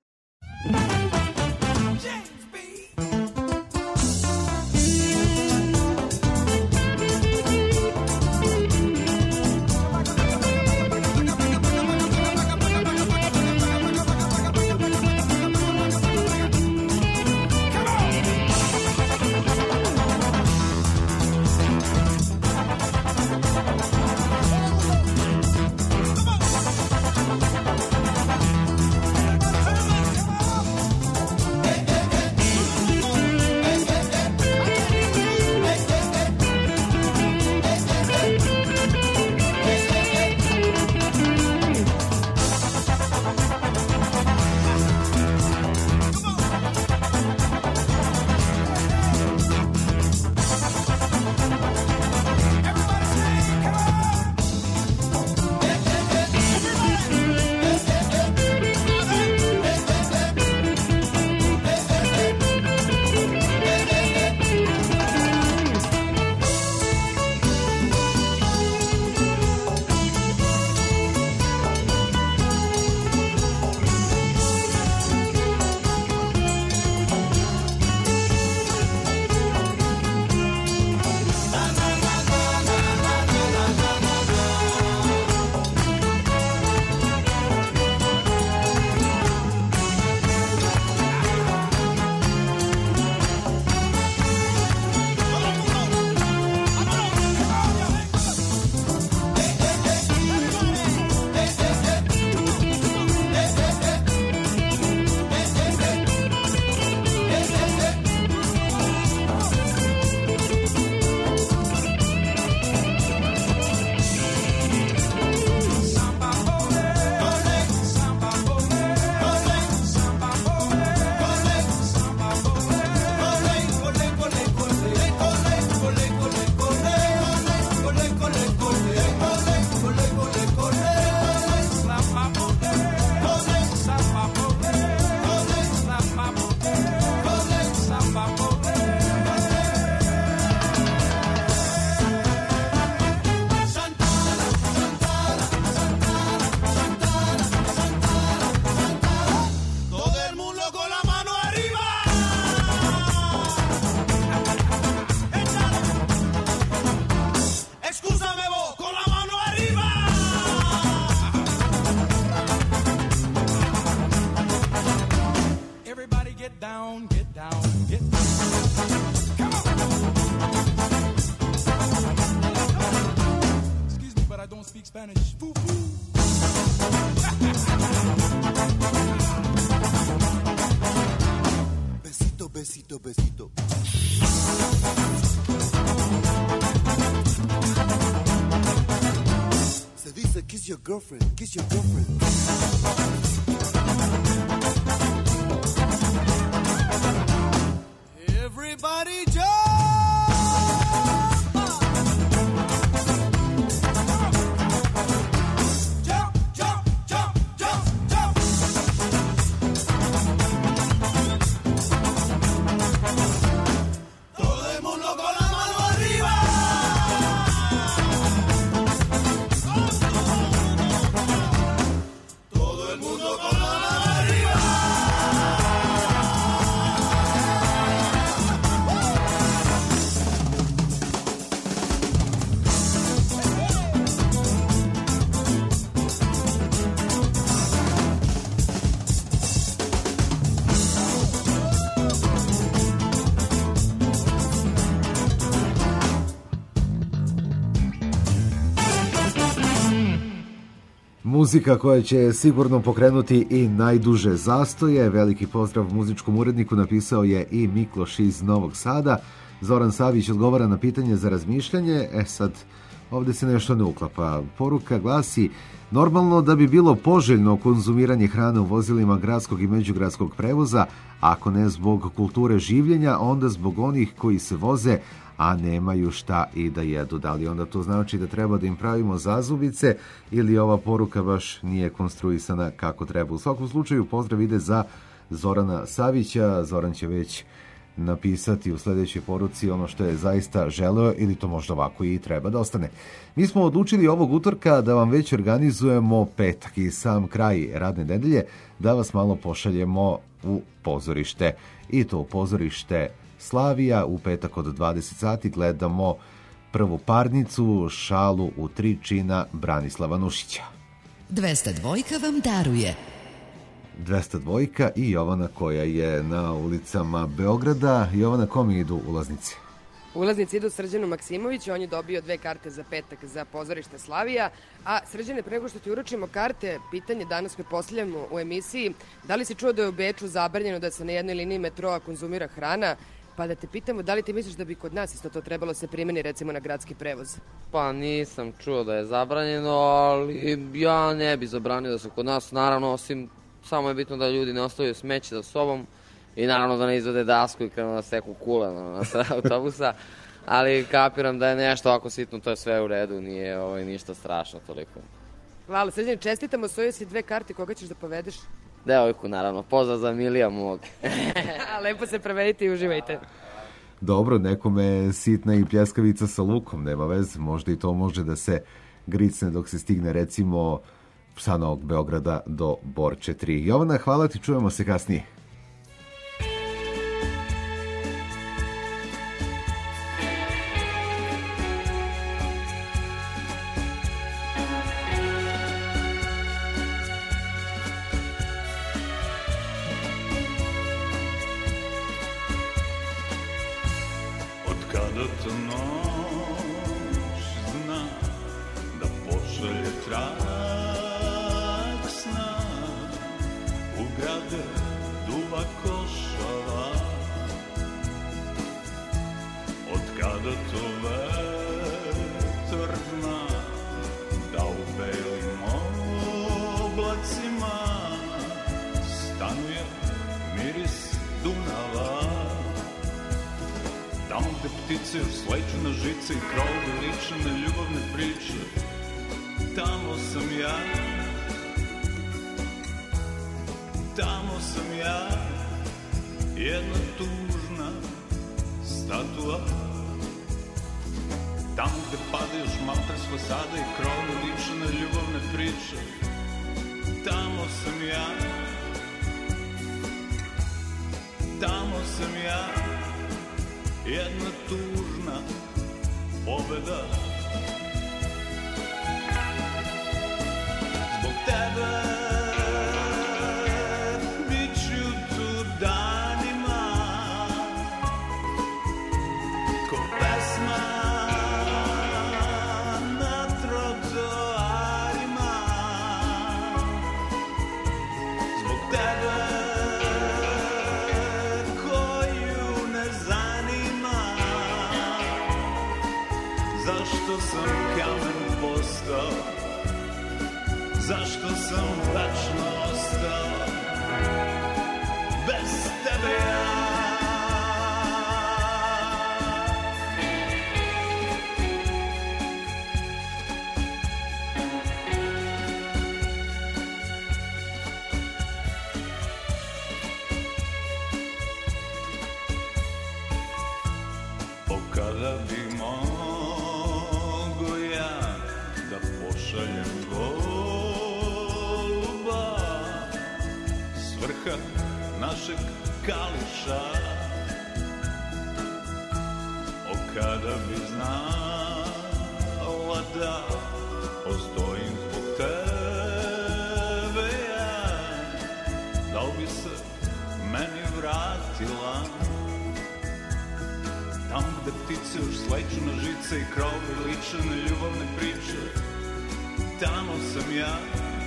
Besito, besito. Se dice kiss your girlfriend, kiss your girlfriend. Everybody jump! Muzika koja će sigurno pokrenuti i najduže zastoje. Veliki pozdrav muzičkom uredniku napisao je i Mikloš iz Novog Sada. Zoran Savić odgovara na pitanje za razmišljanje. Sad, ovdje se nešto ne uklapa. Poruka glasi: normalno da bi bilo poželjno konzumiranje hrane u vozilima gradskog i međugradskog prevoza, ako ne zbog kulture življenja, onda zbog onih koji se voze, a nemaju šta i da jedu. Da li onda to znači da treba da im pravimo zazubice ili ova poruka baš nije konstruisana kako treba? U svakom slučaju pozdrav ide za Zorana Savića. Zoran će već napisati u sledećoj poruci ono što je zaista želeo ili to možda ovako i treba da ostane. Mi smo odlučili ovog utorka da vam već organizujemo petak i sam kraj radne nedelje, da vas malo pošaljemo u pozorište. I to u pozorište Slavija u petak od 20 sati gledamo prvu parnicu, šalu u 3 čina Branislava Nušića. 202 vam daruje 202 i Jovana koja je na ulicama Beograda. Jovana, kome idu ulaznice? Ulaznici idu Srđanu Maksimoviću, on je dobio 2 karte za petak za pozorište Slavija, a Srđane, pre nego što ti uručimo karte, pitanje danas koje postavljamo u emisiji, da li si čuo da je u Beču zabranjeno da se na jednoj liniji metroa konzumira hrana, pa da te pitamo da li ti misliš da bi kod nas isto to trebalo se primeni recimo na gradski prevoz? Pa nisam čuo da je zabranjeno, ali ja ne bi zabranio da se kod nas, naravno, osim samo je bitno da ljudi ne ostavljaju smeće za sobom i naravno da ne izvede dasku i krenu da seku kule na sred autobusa, ali kapiram da je nešto ako sitno, to je sve u redu, nije ništa strašno toliko. Hvala, Srđane, čestitamo, osvojio si 2 karte, koga ćeš da povedeš? Devojku, naravno, pozdrav za Milija mog. Lepo se prevedite i uživajte. Dobro, nekome sitna i pljeskavica sa lukom, nema veze, možda i to može da se gricne dok se stigne recimo sa Novog Beograda do Borče 3. Jovana, hvala ti, čujemo se kasnije. Kada to noć zna da pošalje trak sna u grade duboko šala, od kada to vetar zna da u belim oblacima stanuje miris Dunava. Tamo gde ptice još sleću na žice i krovovi liče na ljubavne priče, tamo sam ja, tamo sam ja, jedna tužna statua. Tamo gde pada još malter s fasada i krovovi liče na ljubavne priče, tamo sam ja, tamo sam ja, jedna tužna pobeda. Zbog tebe bit ću tu danima, ko pesma na trotoarima. Zbog tebe zašto sam kamen postao, zašto sam večno ostao bez tebe ja. O kada bi našeg kališa, o kada bi znala da postojim zbog tebe ja, da li bi se meni vratila tamo gde ptice još sleću na žice i krovovi liče na ljubavne priče, tamo sam ja,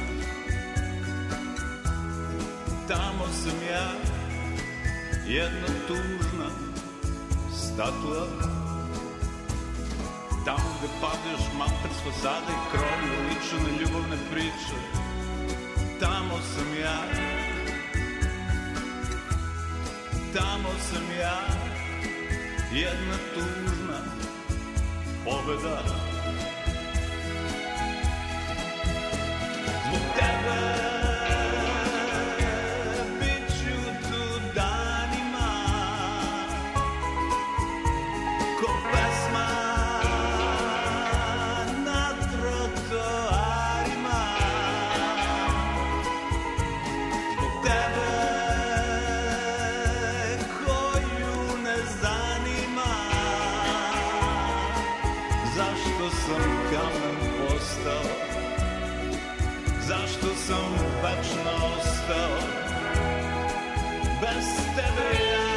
tamo sam ja, jedna tužna statua. Tamo gde pada još malter s fasada i krovovi liče na ljubavne priče, tamo sam ja, tamo sam ja, jedna tužna pobeda. Zbog tebe bit ću tu danima, sam večno ostao bez tebe ja.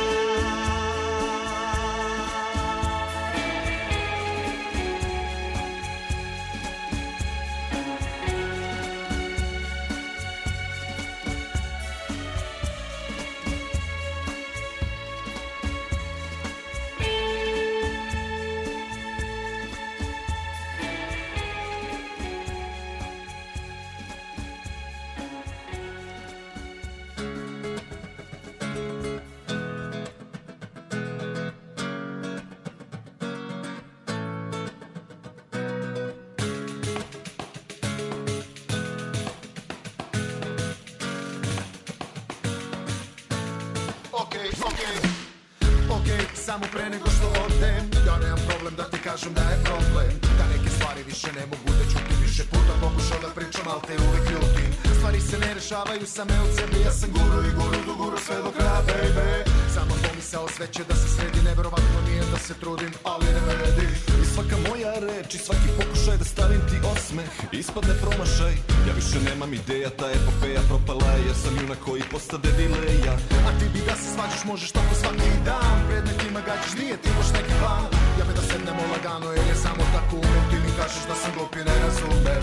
Okej, samo pre nego što odem, ja nemam problem da ti kažem da je problem, da neke stvari više ne mogu da čutim, više puta pokušao da pričam, al te uvek ljutim. Stvari se ne rešavaju same od sebe, ja sam guru i guru do guru sve do kraja, baby. Samo pomisao sve će da se sredi, neverovatno mi je da se trudim, ali ne vredi. I svaka moja reč i svaki pokušaj da stavim ti osmeh ispadne promašaj. Ja više nemam ideja, ta epopeja propala je, jer sam junak koji postade dileja. A ti bi da se svađaš, možeš tako svaki dan, predmetima gađaš, nije ti moš neki plan. Ja bi da sednemo lagano, jer je samo tako umem, ti mi kažeš da sam glup i ne razumem.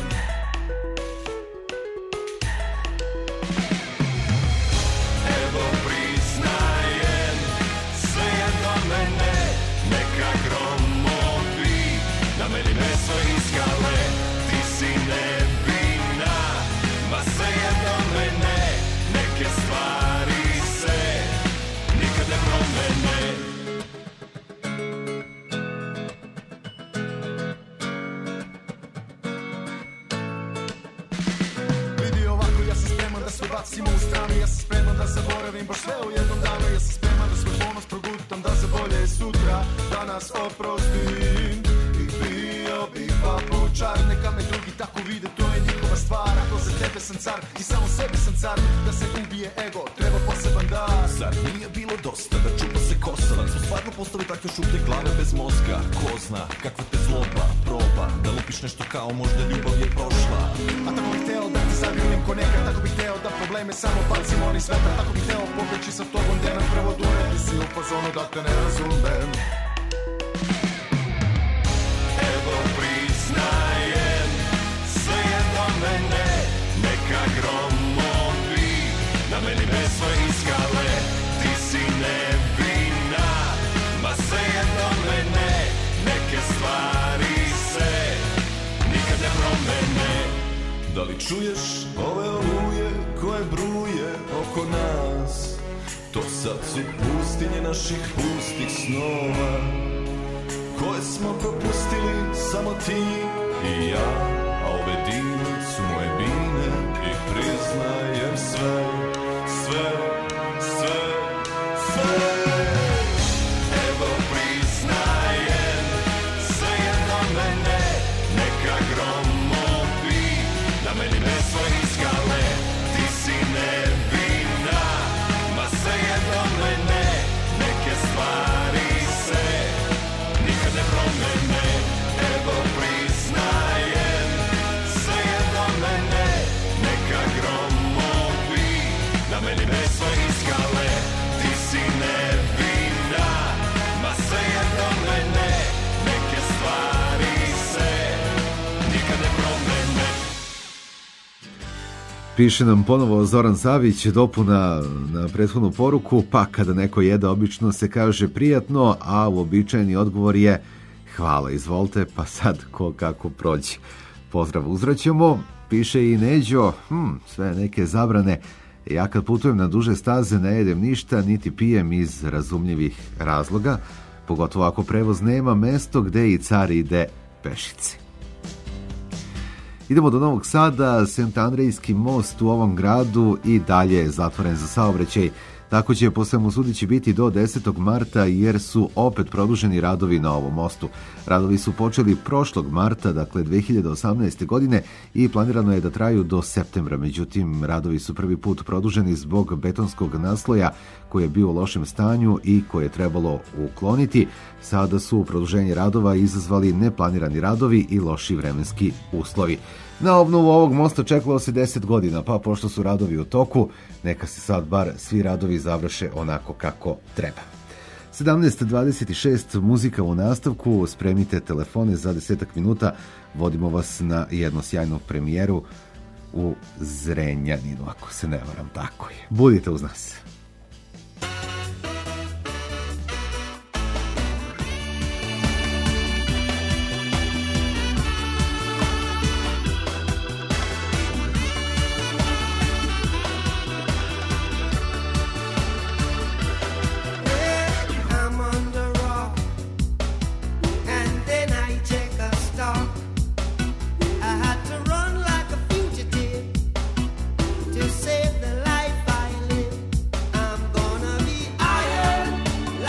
Evo priznajem, sve je do mene, neka gromovi, na meni meso i skale, ti si nevina, ma sve je do mene, neke stvari se nikad ne promene. Vidi ovako, ja sam spreman da sve bacimo u stranu, ja sam spreman da zaboravim baš sve u jednom danu, ja sam spreman da svoj ponos progutam, da za bolje sutra danas oprostim. I bio bih papučar, neka me drugi tako vide, to je njihova stvar. Ako za tebe sam car i samo sebi sam car, da se ubije ego, treba poseban dar. Zar nije bilo dosta da čupa se kosa, da su stvarno postali takve šuplje glave bez mozga? Ko zna kakva te zloba proba, da lupiš nešto kao možda ljubav je prošla. A tako bih hteo da te zagrlim ko nekad, tako bih hteo da probleme samo bacim oni sveta, tako bih hteo pobeći sa tobom, da nam prvo dure, ti si u fazonu da te ne razumem. Evo priznajem, sve je do mene, neka gromovi, na meni meso i skale, ti si nevina, ma sve je do mene, neke stvari se nikad ne promene. Da li čuješ ove oluje koje bruje oko nas? To sad su pustinje naših pustih snova, koje smo propustili samo ti i ja. A ove dine su moje bine i priznajem sve, sve, sve, sve. Evo priznajem, sve je do mene, neka gromovi, na meni meso i skale, ti si nevina, ma sve je do mene, neke stvari se nikad ne promene. Evo priznajem, sve je do mene, neka gromovi, na meni meso i skale, ti si nevina, ma sve je do mene, neke stvari se nikad ne promene. Piše nam ponovo Zoran Savić, dopuna na prethodnu poruku, pa kada neko jede obično se kaže prijatno, a uobičajeni odgovor je hvala, izvolite, pa sad ko kako prođe. Pozdrav uzvraćamo, piše i Neđo, sve neke zabrane, ja kad putujem na duže staze ne jedem ništa, niti pijem iz razumljivih razloga, pogotovo ako prevoz nema mesto gde i car ide pešice. Idemo do Novog Sada, Sent Andrejski most u ovom gradu i dalje je zatvoren za saobraćaj. Tako će po svemu sudići biti do 10. marta jer su opet produženi radovi na ovom mostu. Radovi su počeli prošlog marta, dakle 2018. godine i planirano je da traju do septembra. Međutim, radovi su prvi put produženi zbog betonskog nasloja koji je bio u lošem stanju i koje je trebalo ukloniti. Sada su produženje radova izazvali neplanirani radovi i loši vremenski uslovi. Na obnovu ovog mosta čekalo se 10 godina, pa pošto su radovi u toku, neka se sad bar svi radovi završe onako kako treba. 17:26, muzika u nastavku, spremite telefone za 10 minuta, vodimo vas na jednu sjajnu premijeru u Zrenjaninu, ako se ne varam, tako je. Budite uz nas. Save the life I live. I'm gonna be iron.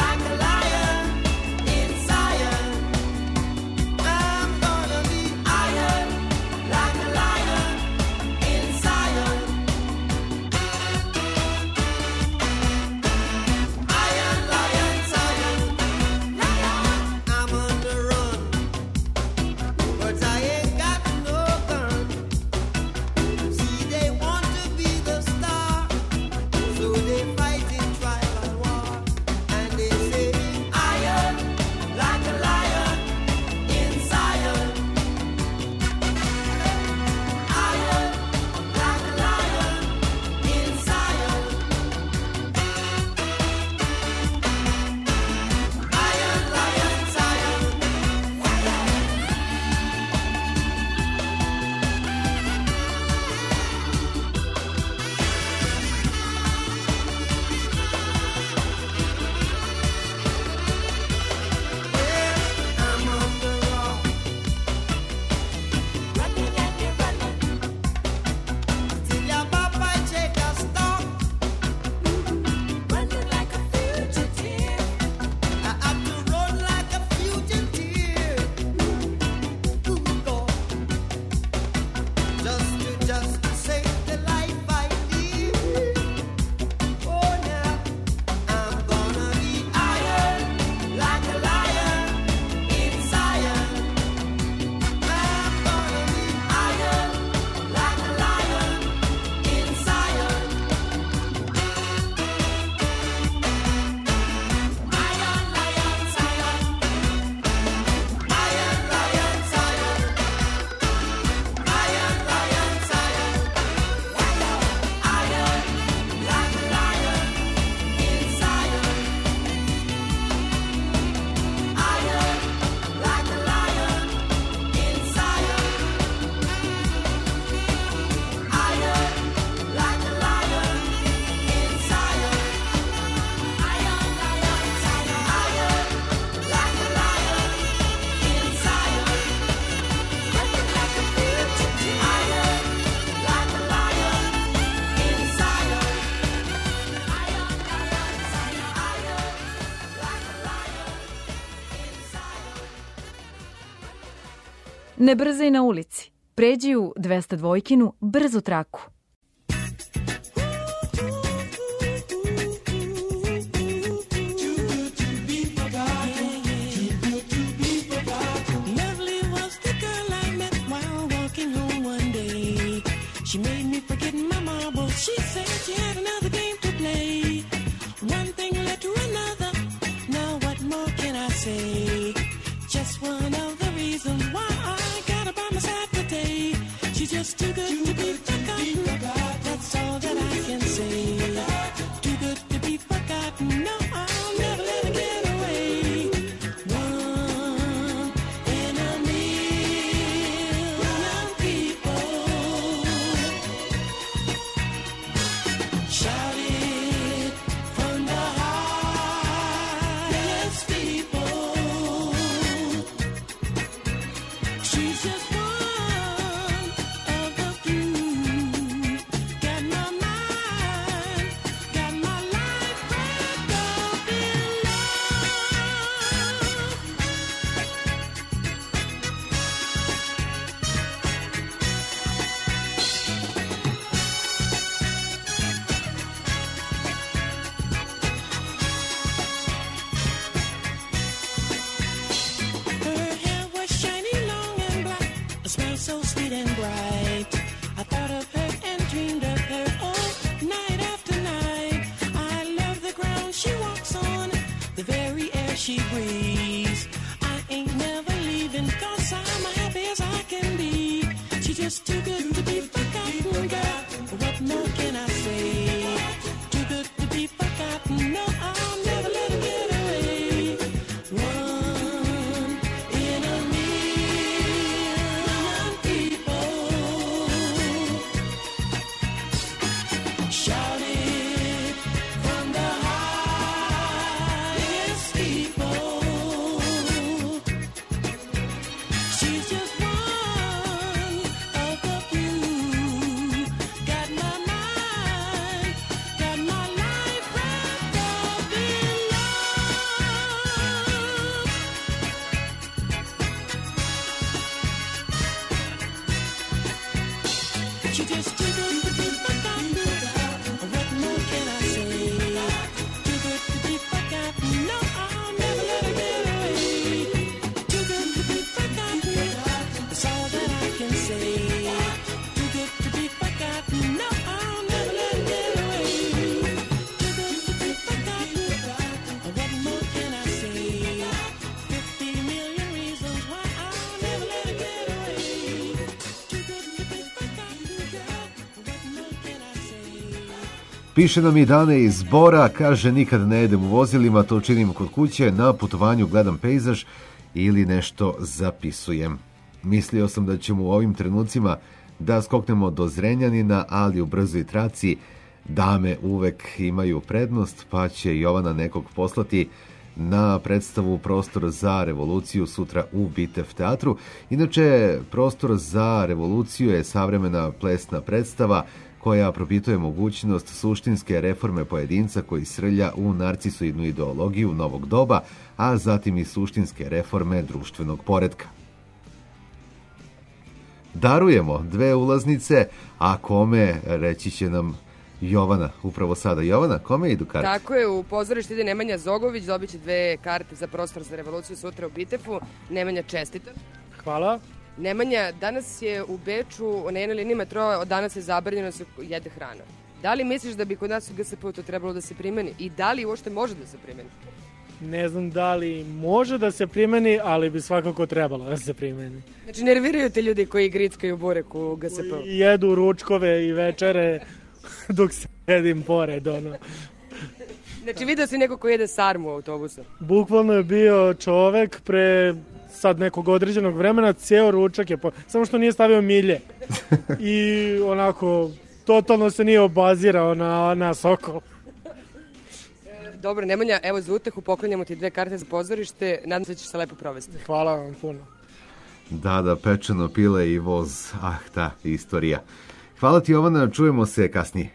Ne brzaj na ulici. Pređi u 202-kinu brzu traku. She made me forget my marbles. She said she had another game to play. One thing led to another. Now what more can I say? Just one of the reasons why I got her by my side today. She's just too good to be forgotten. That's all that I can say. Too good to be forgotten. No, I'll never let her get away. One in a million people. Shout it from the highest people. She's just one of the few. Got my mind, got my life wrapped up in Her hair was shiny, long and black, a smell so sweet and bright. she breathes. I ain't never leaving, 'cause I'm happy as I can be. She's just too good to be forgotten, girl. What more can I say? Too good to be forgotten. No, I'll never let her get away. One in a million people. Shout it from the highest steeple. She's just one of the few. Got my mind, got my life wrapped up in love. She just too good to be forgotten. What more can I say? Too good to be forgotten. No, I'll never let her get away. Too good to be forgotten. That's all that I can say. Too good to be forgotten. No, I'll never let her get away. Too good to be forgotten. What more can I say? 50 million reasons why I'll never let her get away. Too good to be forgotten, girl. What more can I say? Piše nam i Dane iz Bora, kaže nikad ne jedem u vozilima, to činim kod kuće, na putovanju gledam pejzaž ili nešto zapisujem. Mislio sam da ćemo u ovim trenucima da skoknemo do Zrenjanina, ali u brzoj traci dame uvek imaju prednost, pa će Jovana nekog poslati na predstavu Prostor za revoluciju sutra u Bitev teatru. Inače, Prostor za revoluciju je savremena plesna predstava koja propituje mogućnost suštinske reforme pojedinca koji srlja u narcisoidnu ideologiju novog doba, a zatim i suštinske reforme društvenog poretka. Darujemo 2 ulaznice, a kome reći će nam Jovana, upravo sada. Jovana, kome idu karte? Tako je, u pozorištu ide Nemanja Zogović, dobit će 2 karte za Prostor za revoluciju sutra u Bitefu. Nemanja, čestitam. Hvala. Nemanja, danas je u Beču na jednoj liniji metroa, od danas je zabranjeno da se jede hrana. Da li misliš da bi kod nas u GSP-u to trebalo da se primeni i da li uopšte može da se primeni? Ne znam da li može da se primeni, ali bi svakako trebalo da se primeni. Znači, nerviraju te ljudi koji grickaju burek u GSP-u? Jedu ručkove i večere dok sedim pored, ono. Znači, vidio si neko ko jede sarmu u autobusu? Bukvalno je bio čovek pre sad nekog određenog vremena, ceo ručak je samo što nije stavio milje. I onako, totalno se nije obazirao na sokol. Dobro, Nemanja, evo za utehu poklanjamo ti 2 karte za pozorište, nadam se da ćeš se lepo provesti. Hvala vam puno. Da, pečeno pile i voz, ta istorija. Hvala ti, Jovana, čujemo se kasnije.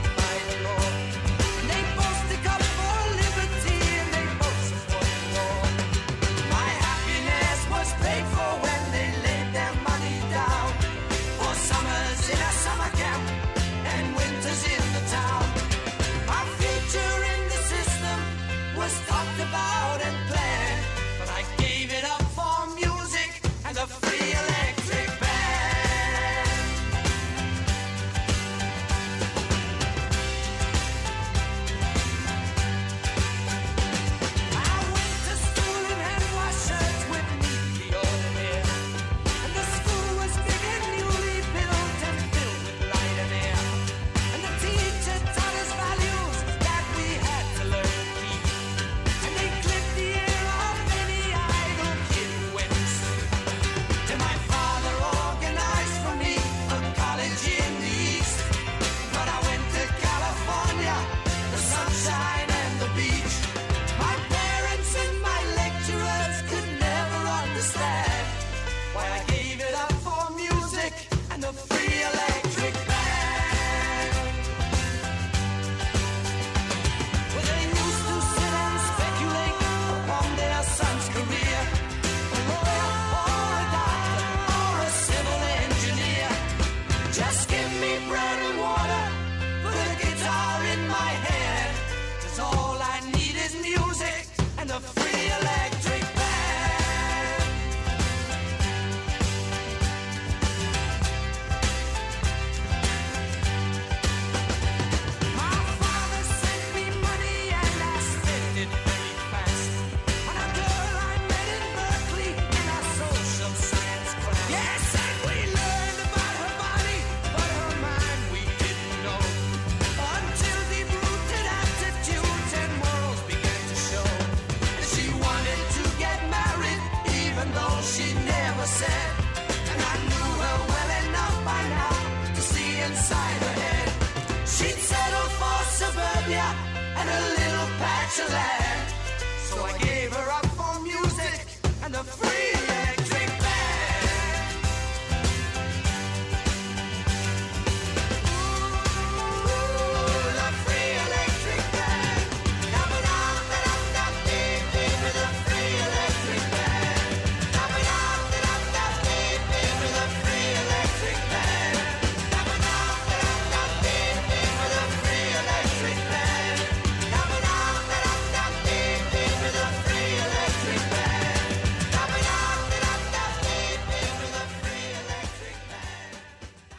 They both stick up for liberty and they both support the war.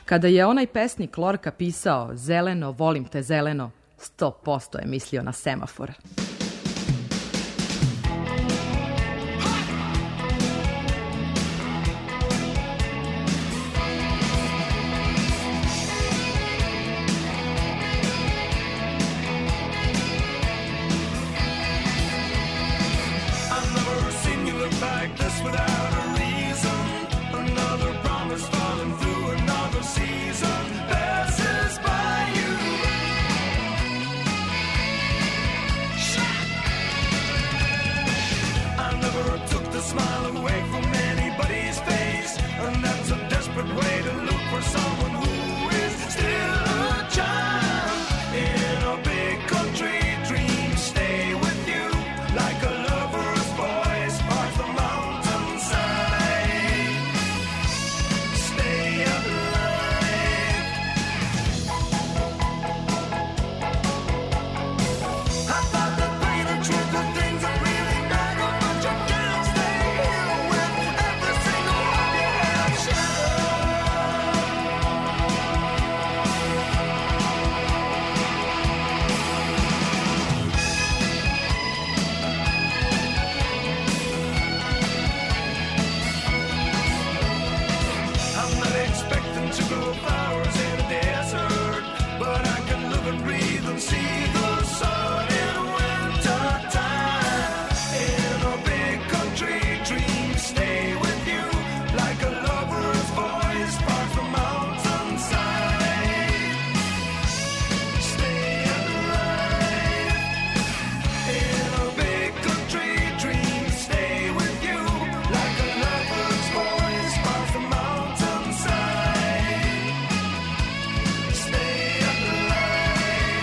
Kada je onaj pesnik Lorka pisao "Zeleno, volim te zeleno", 100% je mislio na semafor. I've never seen you look like this without a reason. Another promise falling through another season passes by you. I never took the smile away from anybody's face, and that's a desperate way to look for someone who is still a child in a big country dream. Stay with you like a lover's voice parts the mountainside. Stay alive. I thought that pain and truth are things that really matter, but you can't stay here with every single one you have I'm not expecting to grow flowers in a desert, but I can live and breathe and see the sun in winter time. In a big country dream, stay with you like a lover's voice parts the mountainside. Stay alive. In a big country dream, stay with you like a lover's voice parts the mountainside. Stay alive.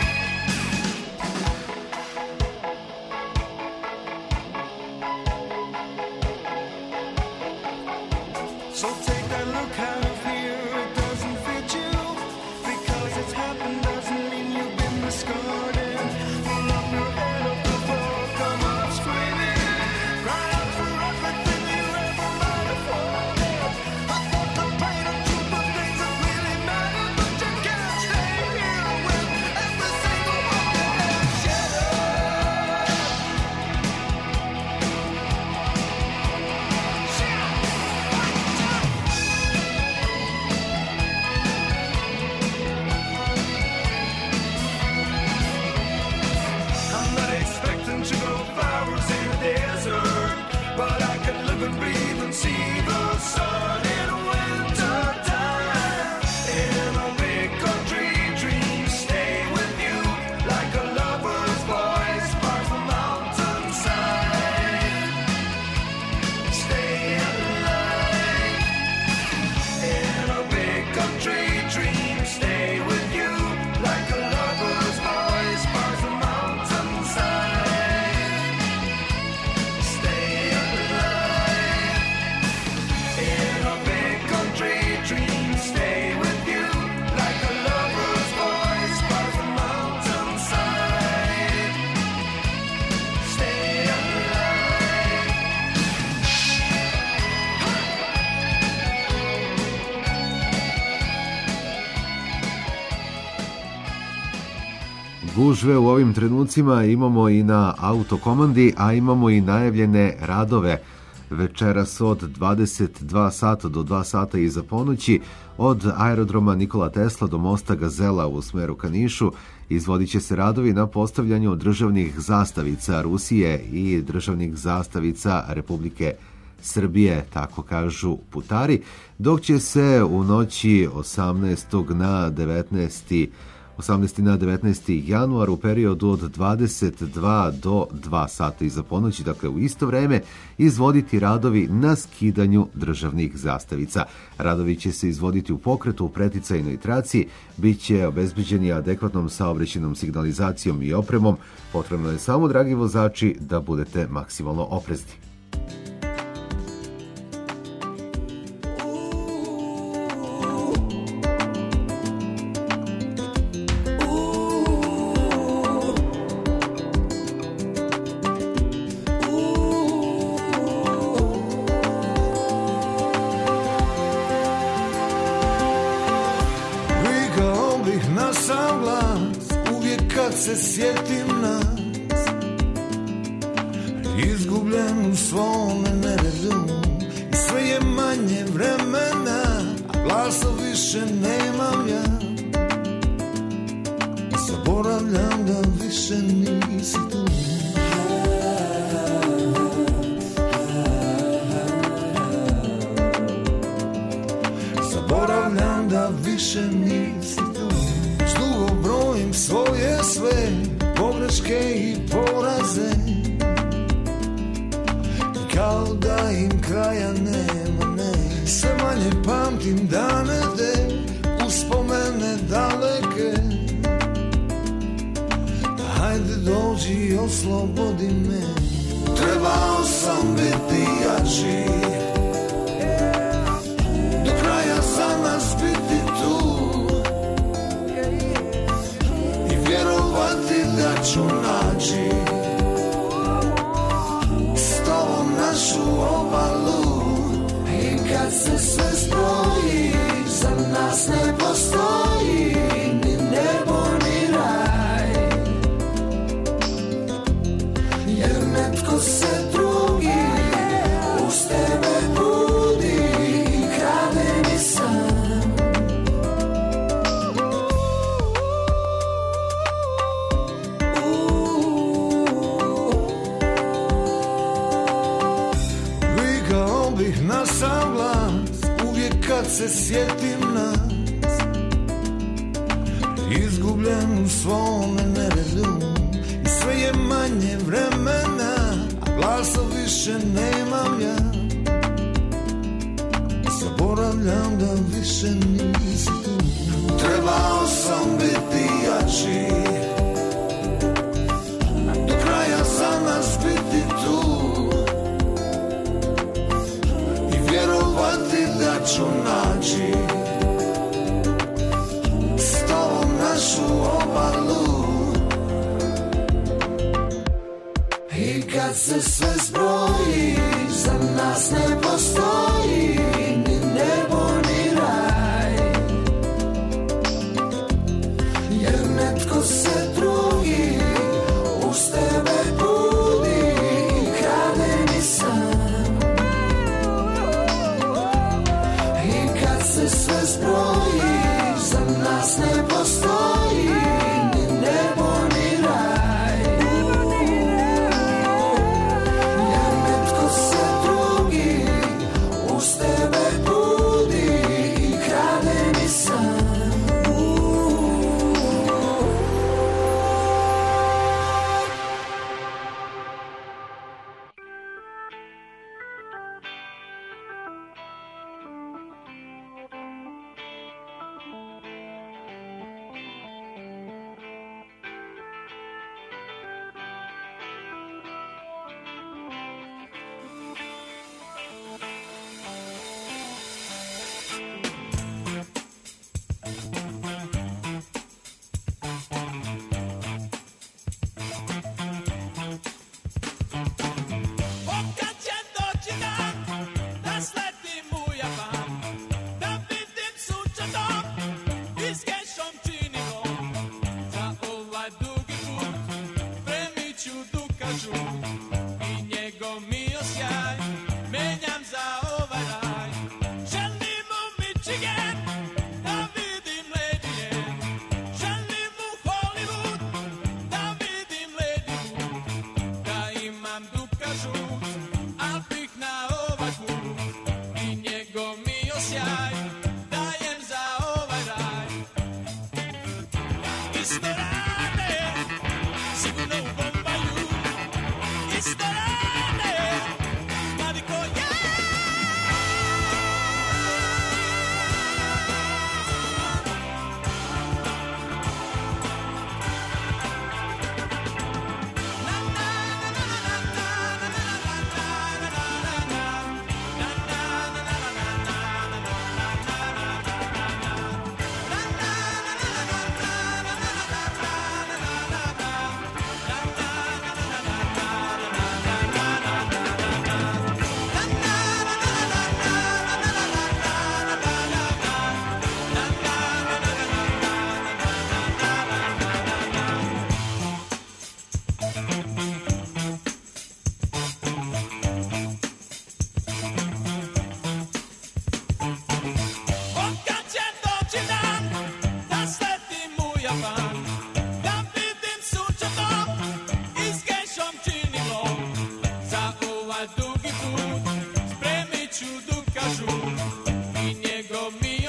So take that look out of here, it doesn't fit you. Because it's happened doesn't mean you've been discarded. Pull up your head off the floor, come up screaming. Cry out for everything you ever might have wanted. I thought the pain and truth were things that really matter, but you can't stay here with every single one you have shattered. I'm not expecting to grow flowers in a desert, but I can live and breathe and see the sun in winter time. In a big country dream, stay with you like a lover's voice parts the mountainside. Stay alive. In a big country dream, stay with you like a lover's voice parts the mountainside. Stay alive. In a big country dream, stay with you like a lover's voice parts the mountainside. Stay alive. Gužve u ovim trenucima imamo i na autokomandi, a imamo i najavljene radove večeras od 22 sata do 2 sata iza ponoći od aerodroma Nikola Tesla do mosta Gazela u smeru ka Nišu. Izvodit će se radovi na postavljanju državnih zastavica Rusije i državnih zastavica Republike Srbije, tako kažu putari, dok će se u noći 18. na 19. januar u periodu od 22 do 2 sata iza ponoći, dakle u isto vreme, izvoditi radovi na skidanju državnih zastavica. Radovi će se izvoditi u pokretu, u preticajnoj traci, bit će obezbeđeni adekvatnom saobraćajnom signalizacijom i opremom. Potrebno je samo, dragi vozači, da budete maksimalno oprezni. se sjetim nas, izgubljen u svome neredu, i sve je manje vremena, a glasa više nemam ja. Zaboravljam da više nisi tu. Zaboravljam da više nisi tu. Dugo brojim svoje sve pogreške i poraze, i kao da im kraja nema, ne. Sve manje pamtim dane de uspomene daleke. Hajde dođi i oslobodi me. Trebao sam biti jači, do kraja za nas biti tu, i vjerovati da ću naći s tobom našu obalu. I kad se sve zbroji, za nas ne postoji ni nebo ni raj, jer netko se drugi uz tebe budi i krade mi san. Vikao bih na sam glas uvijek kad se sjetim nas, izgubljen u svome neredu, i sve je manje vremena, a glasa više nemam ja. Zaboravljam da više nisi tu. Trebao sam biti jači, do kraja za nas biti tu, i vjerovati da ću naći s tobom našu obalu. I kad se sve zbroji, za nas ne postoji ni nebo ni raj, jer netko se drugi uz tebe budi i krade mi san. I kad se sve zbroji, za nas ne postoji ni nebo ni raj, jer netko se drugi uz tebe budi i krade mi san.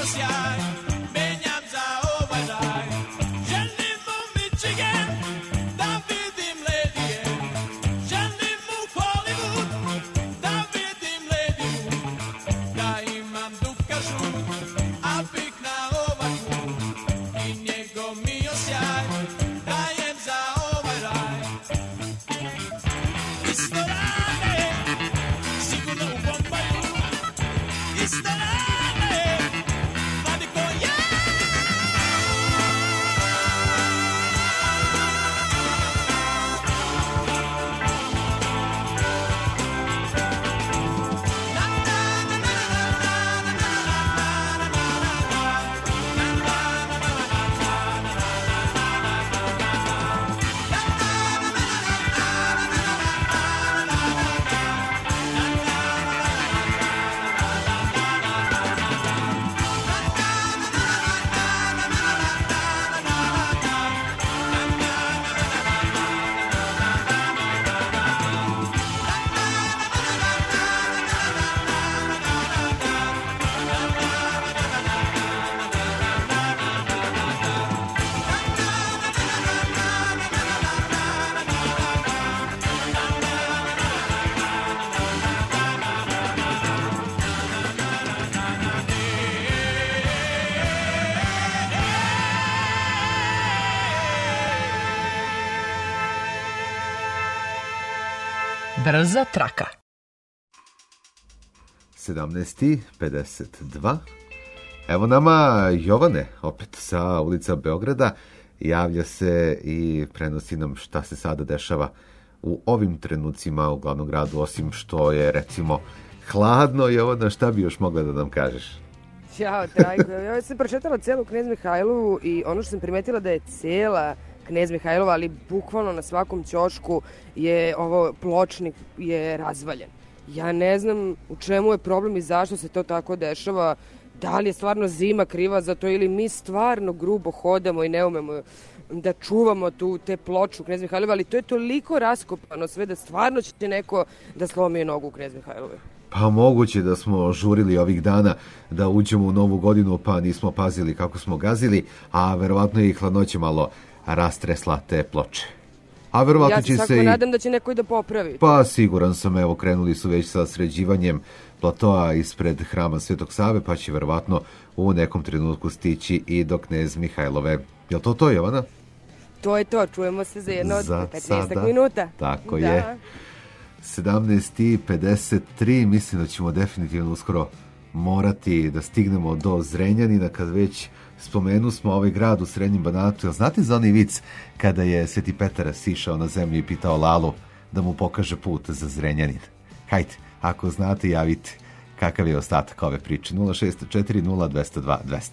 sjaj, menjam za ovaj raj. Želim u Michigan da vidim ledije, želim u Hollywood da vidim lediju, da imam duka žut, a pik na ovaj put i njegov mi osjaj dajem za ovaj raj. Isto rane, sigurno u Bombaju, isto rane, mladi ko ja. Brza traka. 17:52. Evo nama Jovane, opet sa ulica Beograda, javlja se i prenosi nam šta se sada dešava u ovim trenucima u glavnom gradu, osim što je, recimo, hladno. Jovana, šta bi još mogla da nam kažeš? Ćao, Trajko. Ja sam pročitala celu Knez Mihajlovu i ono što sam primetila da je cela Knez Mihajlova, ali bukvalno na svakom ćošku je ovo pločnik je razvaljen. Ja ne znam u čemu je problem i zašto se to tako dešava. Da li je stvarno zima kriva za to ili mi stvarno grubo hodamo i ne umemo da čuvamo te ploču Knez Mihajlova, ali to je toliko raskopano sve da stvarno će neko da slomi nogu u Knez Mihajlove. Pa moguće da smo žurili ovih dana da uđemo u novu godinu pa nismo pazili kako smo gazili, a verovatno je i hladnoća malo rastresla te ploče. A verovatno ja će se se nadam da će neko i da popravi. Pa siguran sam, evo krenuli su već sa sređivanjem platoa ispred hrama Svetog Save, pa će verovatno u nekom trenutku stići i do Knez Mihajlove. Jel to, Jovana? To je to, čujemo se za jedno od Za 15 sada. minuta. Tako Da. je. 17:53, mislim da ćemo definitivno uskoro morati da stignemo do Zrenjanina, kad već spomenu smo ovaj grad u Srednjem Banatu. Jel znate za onaj vic kada je Sveti Petar sišao na zemlju i pitao Lalu da mu pokaže put za Zrenjanin? Hajde, ako znate, javite kakav je ostatak ove priče. 064 0202 200.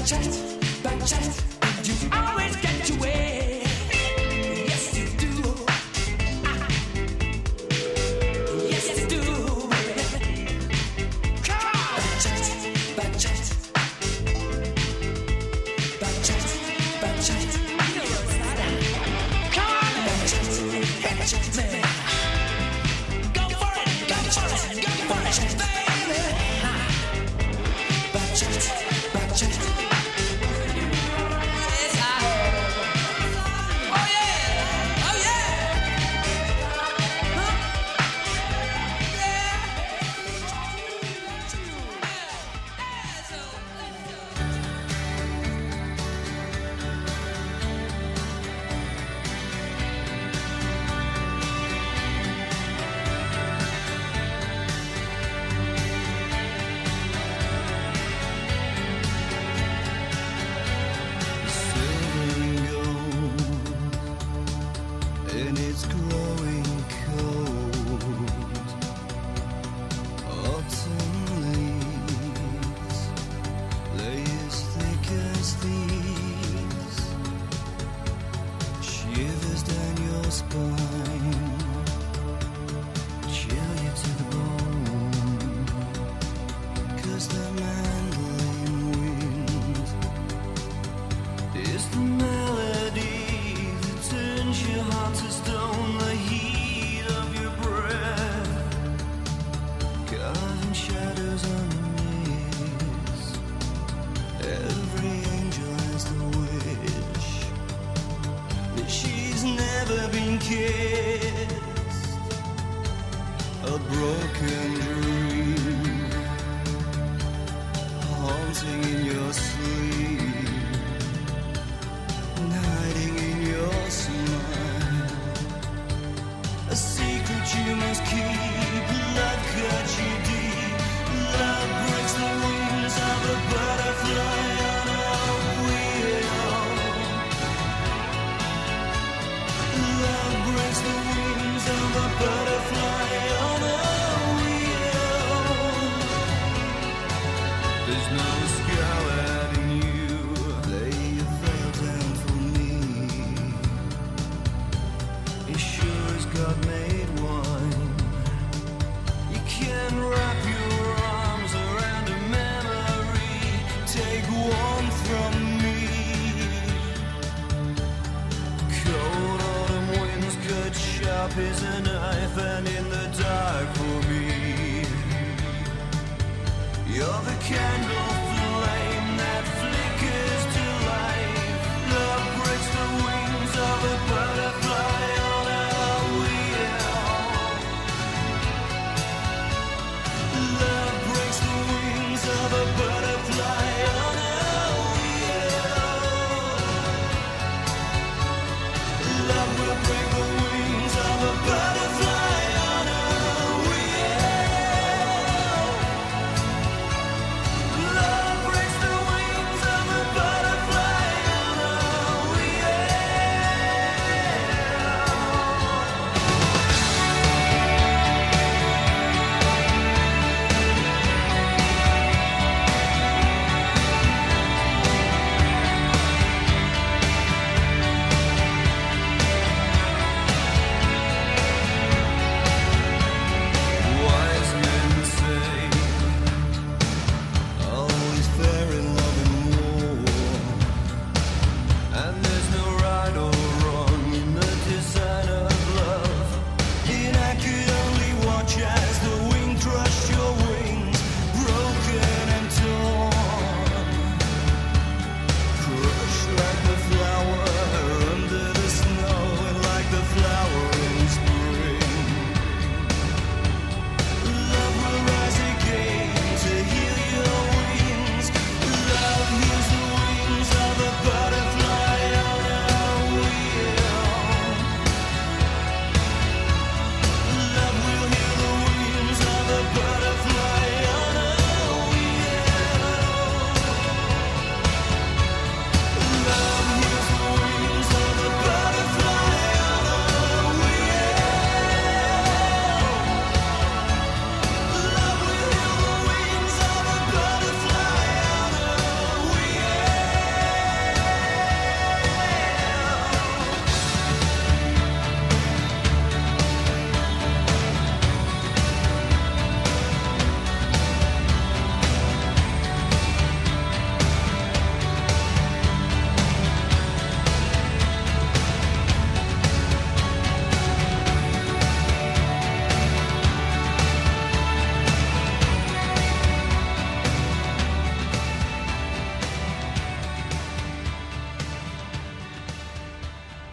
Love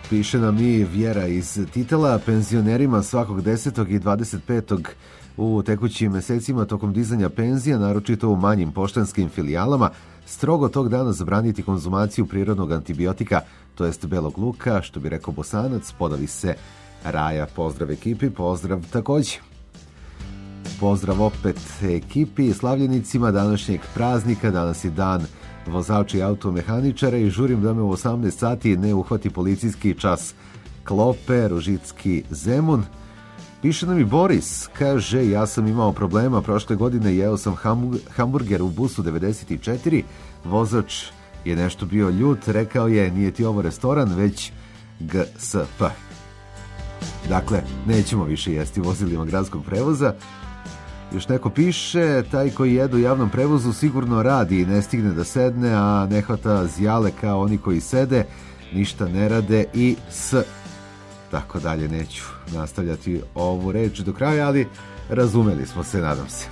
piše nam i Vjera iz Titela, penzionerima svakog 10. i 25. u tekućim mesecima tokom dizanja penzija, naročito u manjim poštanskim filijalama, strogo tog dana zabraniti konzumaciju prirodnog antibiotika, to jest belog luka, što bi rekao Bosanac, podavi se Raja. Pozdrav ekipi, pozdrav takođe. Pozdrav opet ekipi i slavljenicima današnjeg praznika. Danas je dan vozača i automehaničara i žurim da me u 18 sati ne uhvati policijski čas klope, Ružicki Zemun. Piše nam i Boris, kaže, ja sam imao problema prošle godine, jeo sam hamburger u busu 94, vozač je nešto bio ljut, rekao je, nije ti ovo restoran, već GSP. Dakle, nećemo više jesti vozilima gradskog prevoza. Još neko piše, taj koji jede u javnom prevozu sigurno radi i ne stigne da sedne, a ne hvata zjale kao oni koji sede, ništa ne rade i tako dalje. Neću nastavljati ovu reč do kraja, ali razumeli smo se, nadam se.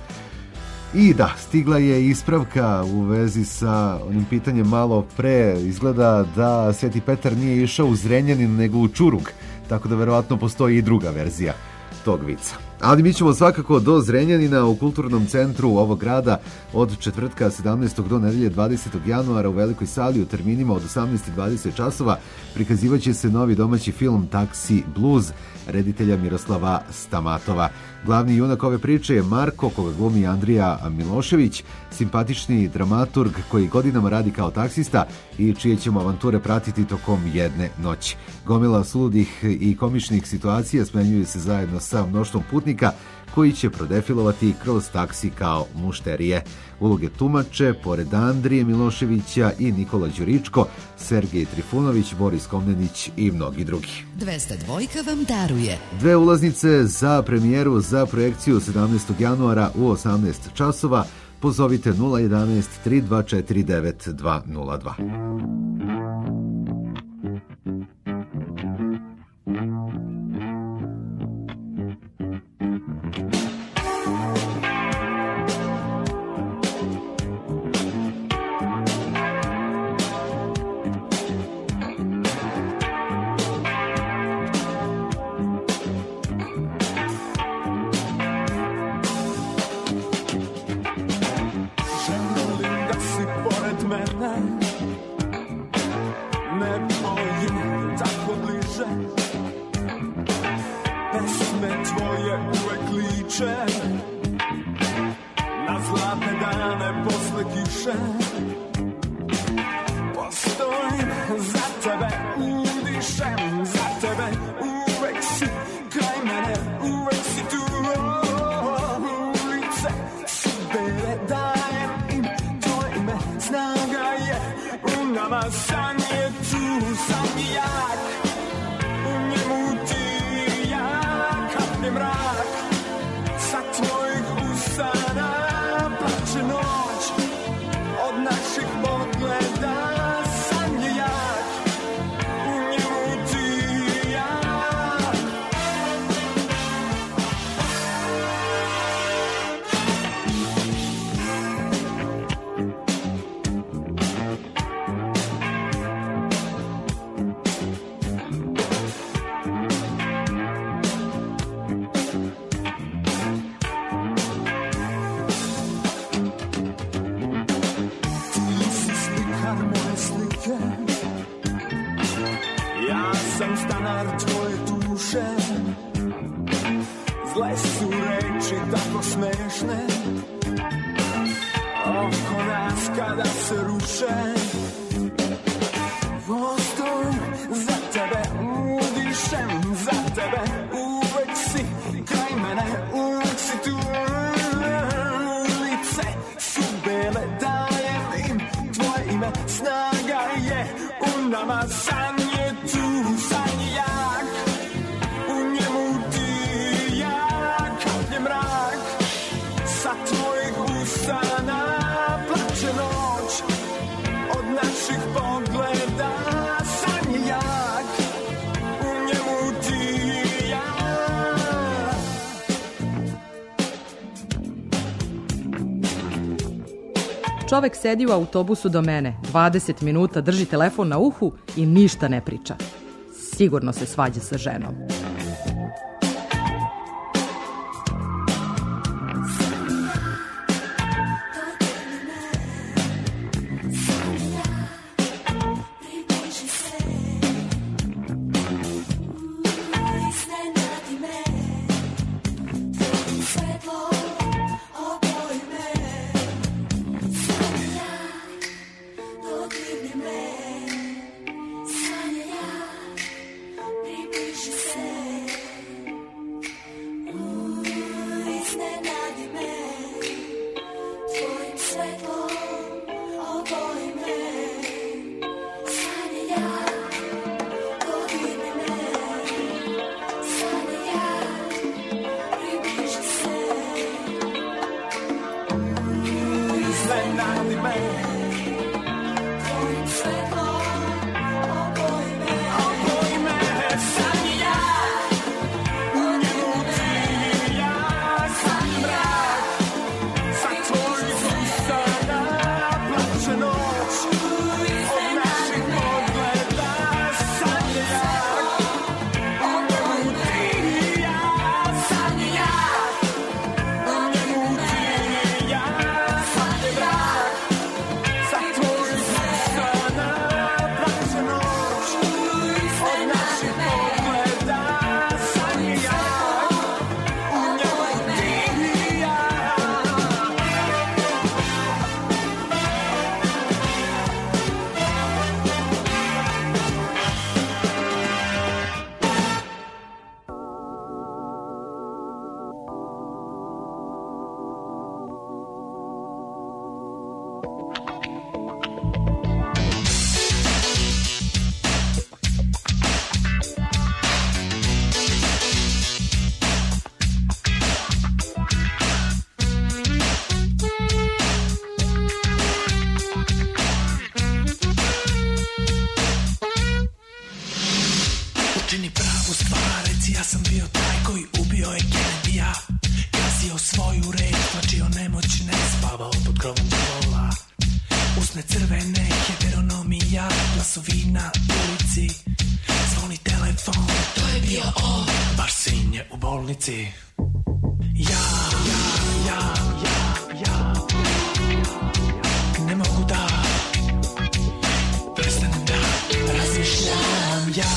I da, stigla je ispravka u vezi sa onim pitanjem malo pre. Izgleda da Sveti Petar nije išao u Zrenjanin nego u Čurug, tako da verovatno postoji i druga verzija tog vica. Ali mi ćemo svakako do Zrenjanina u kulturnom centru ovog grada od četvrtka 17. do nedelje 20. januara u velikoj sali u terminima od 18:20 časova prikazivaće se novi domaći film Taksi Blues reditelja Miroslava Stamatova. Glavni junak ove priče je Marko, koga glumi Andrija Milošević, simpatični dramaturg koji godinama radi kao taksista i čije ćemo avanture pratiti tokom jedne noći. Gomila suludih i komičnih situacija smenjuje se zajedno sa mnoštvom putnika koji će prodefilovati kroz taksi kao mušterije. Uloge tumače, pored Andrije Miloševića i Nikola Đuričko, Sergej Trifunović, Boris Komnenić i mnogi drugi. 202 vam daruje 2 ulaznice za premijeru za projekciju 17. januara u 18 časova. Pozovite 011 324 9202. Čovek sedi u autobusu do mene, 20 minuta drži telefon na uhu i ništa ne priča. sigurno se svađa sa ženom. Čini pravu stvar, reci ja sam bio taj koji ubio je Kennedy-a. Gazio svoju reč, tlačio nemoćne, spavao pod krovom džavola. Usne crvene, heteronomija, glasovi na ulici. Zvoni telefon, to je bio on, baš sin je u bolnici. Ja ne mogu da prestanem da razmišljam. Ja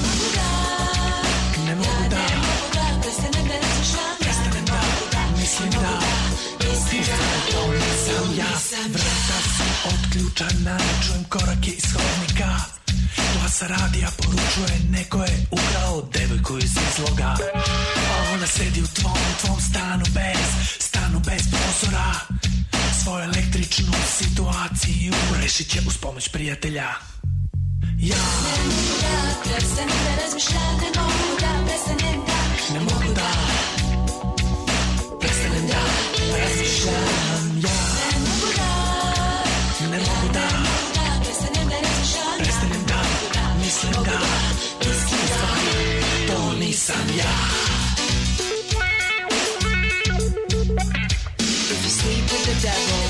ne mogu da prestanem da razmišljam. Prestanem da mislim da to nisam ja. Vrata su otključana, ne čujem korake iz hodnika. Glasa radija poručuje, neko je ukrao devojku iz izloga. Ona sedi u tvom stanu bez prozora. Svoju električnu situaciju rešit će uz pomoć prijatelja. Ja ne mogu da prestanem da razmišljam, ne mogu da prestanem da, ne mogu da prestanem da razmišljam. Ja ne mogu da prestanem da razmišljam, prestanem da mislim da to nisam ja. If you sleep with the devil,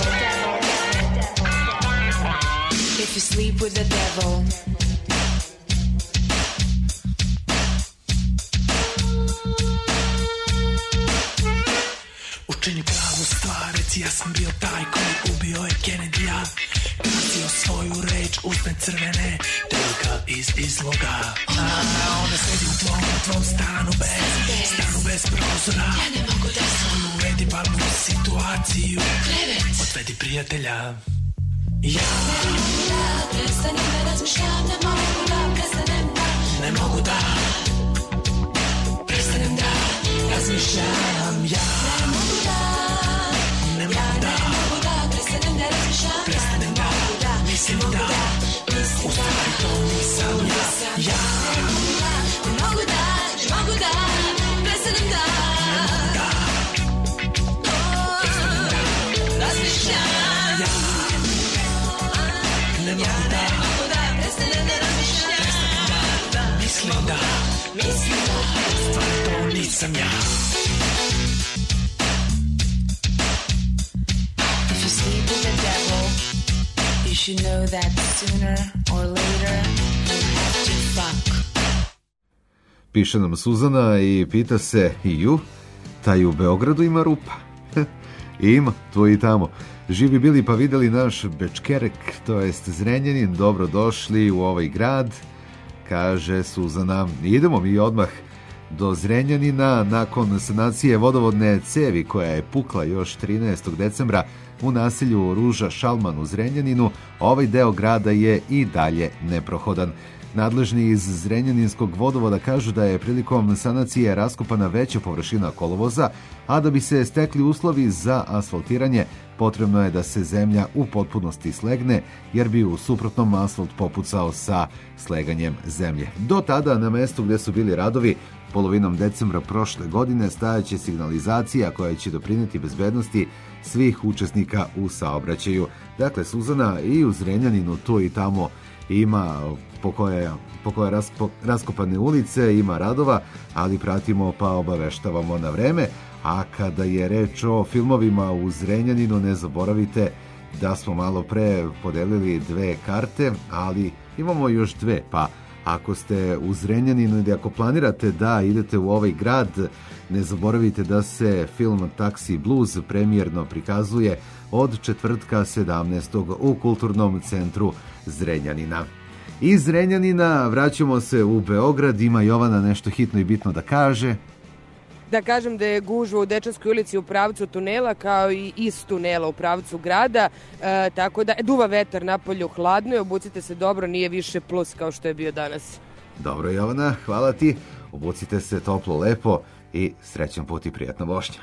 if you sleep with the devil, učini pravu stvar, reci ja sam bio taj koji ubio je Kennedy-a. Gazio svoju reč, usne crvene, devojka iz izloga. Ona sedi u tvom stanu bez prozora. Ja ne mogu da svoju edibalnu situaciju odvedi prijatelja. Ja ne mogu da prestanem da razmišljam, ne mogu da prestanem da, ne mogu da prestanem da razmišljam. Ja ne mogu da prestanem da razmišljam, prestanem da mislim da u stvari to nisam ja. Ja ne mogu da prestanem da razmišljam. Ja ne mogu da prestanem da razmišljam, prestanem da mislim da u stvari to nisam ja. If you sleep with the devil, you should know that sooner or later you'll have to fuck Piše nam Suzana i pita se, taj u Beogradu ima rupa? Ima, tu i tamo. Živi bili pa videli naš Bečkerek, to jest Zrenjanin, dobro došli u ovaj grad, kaže Suzana. Idemo mi odmah do Zrenjanina nakon sanacije vodovodne cevi koja je pukla još 13. decembra u naselju Ruža Šalman u Zrenjaninu. Ovaj deo grada je i dalje neprohodan. Nadležni iz Zrenjaninskog vodovoda kažu da je prilikom sanacije raskopana veća površina kolovoza, a da bi se stekli uslovi za asfaltiranje, potrebno je da se zemlja u potpunosti slegne, jer bi u suprotnom asfalt popucao sa sleganjem zemlje. Do tada, na mestu gde su bili radovi, polovinom decembra prošle godine stajaće signalizacija koja će doprineti bezbednosti svih učesnika u saobraćaju. Dakle, Suzana, i u Zrenjaninu tu i tamo ima po koje raskopane ulice, ima radova, ali pratimo pa obaveštavamo na vreme. A kada je reč o filmovima u Zrenjaninu, ne zaboravite da smo malo pre podelili 2 karte, ali imamo još 2, pa ako ste u Zrenjaninu ili ako planirate da idete u ovaj grad, ne zaboravite da se film Taxi Blues premijerno prikazuje od četvrtka 17. u Kulturnom centru Zrenjanina. Iz Zrenjanina vraćamo se u Beograd. Ima Jovana nešto hitno i bitno da kaže. Da kažem da je gužva u Dečanskoj ulici u pravcu tunela, kao i iz tunela u pravcu grada, tako da duva vetar napolju, hladno je, obucite se dobro, nije više plus kao što je bio danas. Dobro, Jovana, hvala ti, obucite se toplo, lepo i srećan put i prijatna vožnja.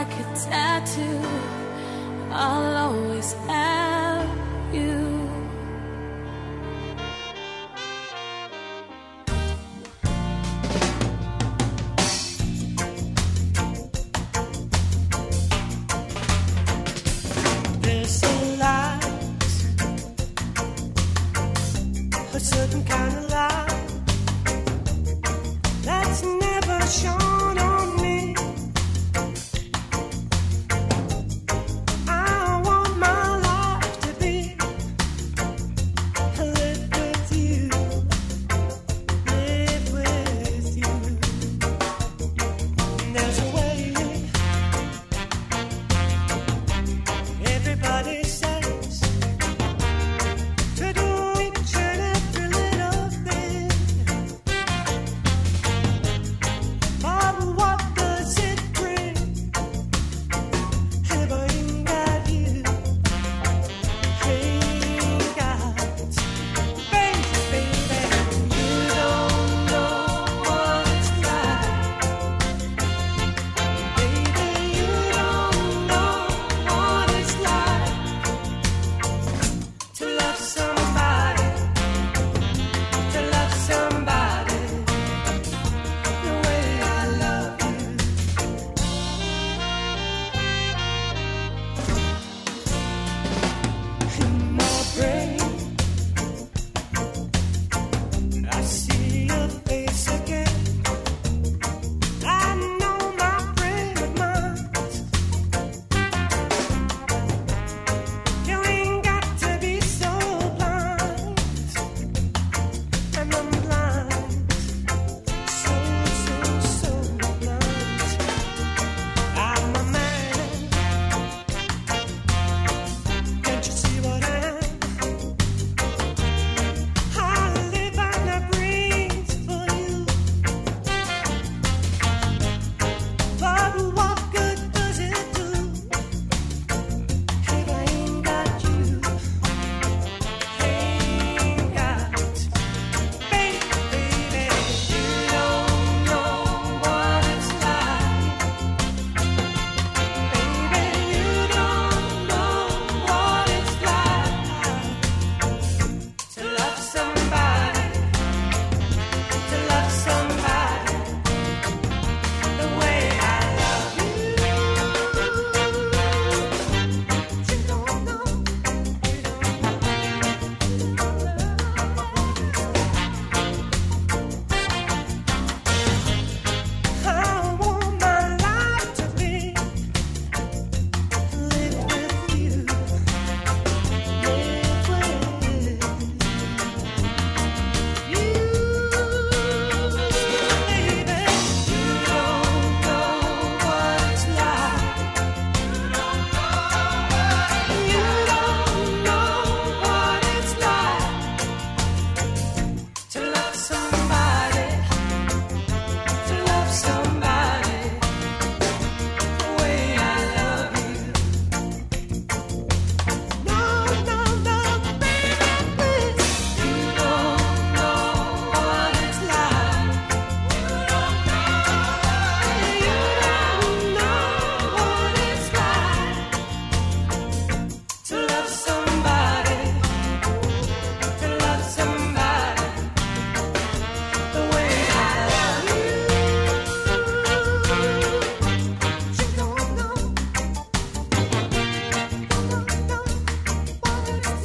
like a tattoo. I'll always have you. There's a light, a certain kind of light that's never shone on me. I want my life to be live with you, live with you. There's a way. Everybody says to do each and every little thing, but what does it bring if I ain't got you? Ain't got, baby, you don't know what it's like. Baby, you don't know what it's like to love somebody, to love somebody the way I love you. In my brain, I see your face again. I know my frame of mind. You ain't got to be so blind, and I'm blind, so blind. I'm a man, can't you see what I am? I live and I breathe for you, but what good does it do if I ain't got you? Ain't got, baby, you don't know what it's like. Baby, you don't know what it's like to love somebody, to love somebody the way I love you. You don't know, I want my life to be live with you, live with you, baby. You don't know what it's like. You don't know what it's like to love somebody, to love somebody the way I love you. No, baby, please. You don't know what it's like. You don't know what it's like to love somebody, to love somebody the way I love you. You don't know what it's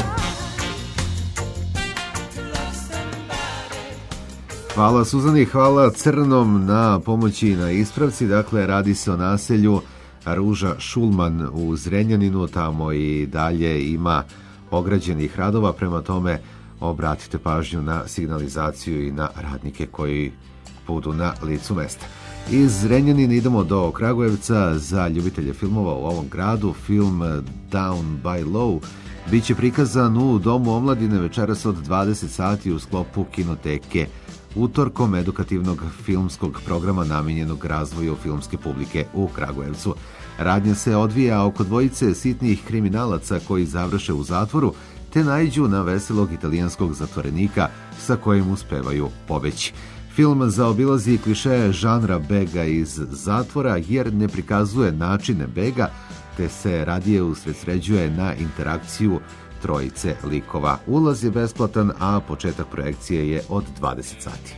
like to love somebody. Hvala Suzani, hvala Crnom na pomoći i na ispravci. Dakle, radi se o naselju Ruža Šulman u Zrenjaninu. Tamo i dalje ima ograđenih radova, prema tome obratite pažnju na signalizaciju i na radnike koji budu na licu mesta. Iz Zrenjanina idemo do Kragujevca. Za ljubitelje filmova u ovom gradu film Down by Low biće prikazan u Domu omladine večeras od 20 sati u sklopu kinoteke utorkom edukativnog filmskog programa namijenjenog razvoju filmske publike u Kragujevcu. Radnja se odvija oko dvojice sitnih kriminalaca koji završe u zatvoru te naiđu na veselog italijanskog zatvorenika sa kojim uspevaju pobeći. Film zaobilazi klišeje žanra bega iz zatvora jer ne prikazuje načine bega, te se radije usredsređuje na interakciju trojice likova. Ulaz je besplatan, a početak projekcije je od 20 sati.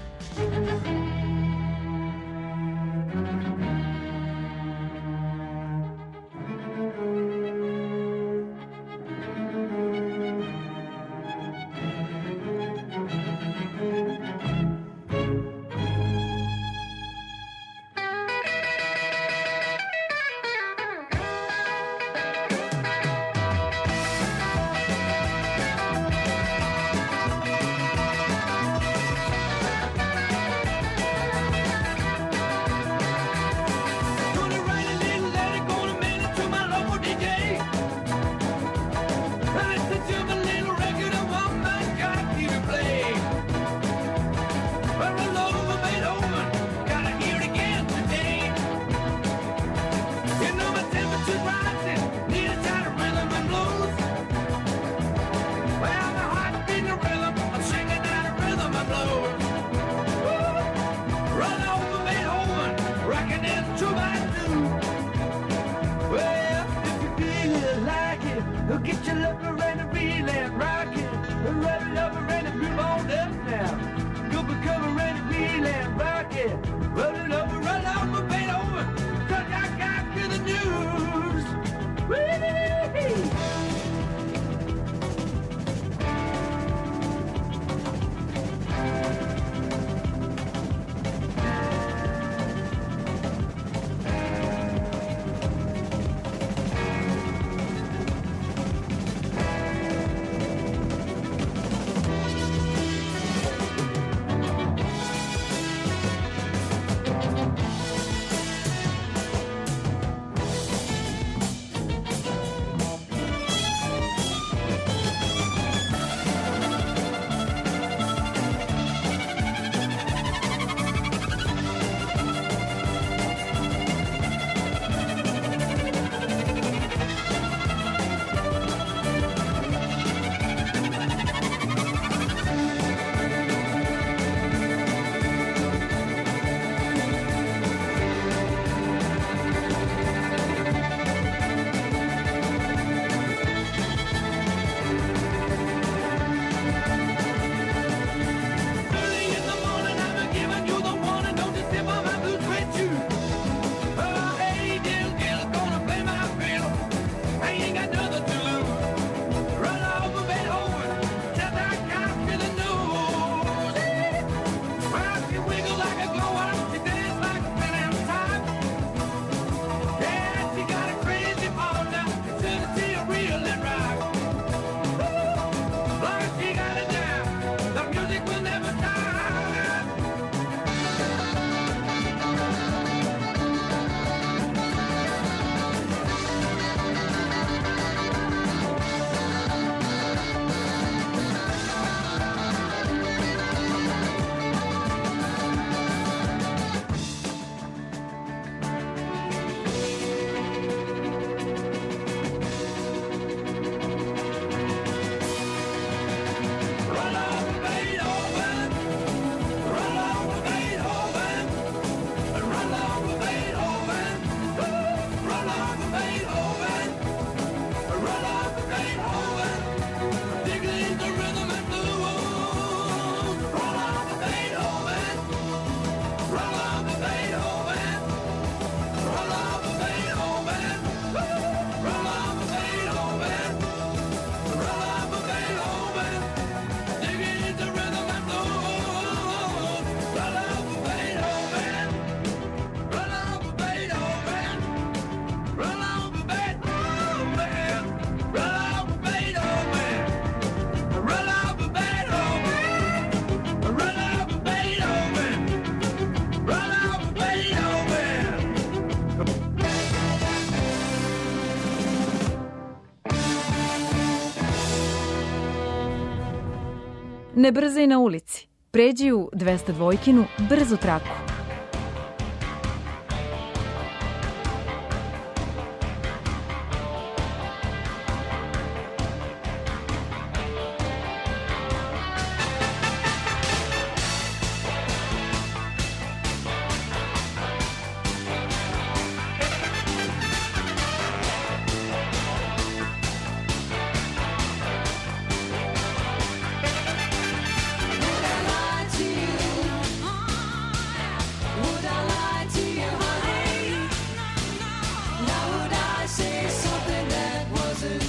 Ne brzaj na ulici. Pređi u 202-kinu brzu traku.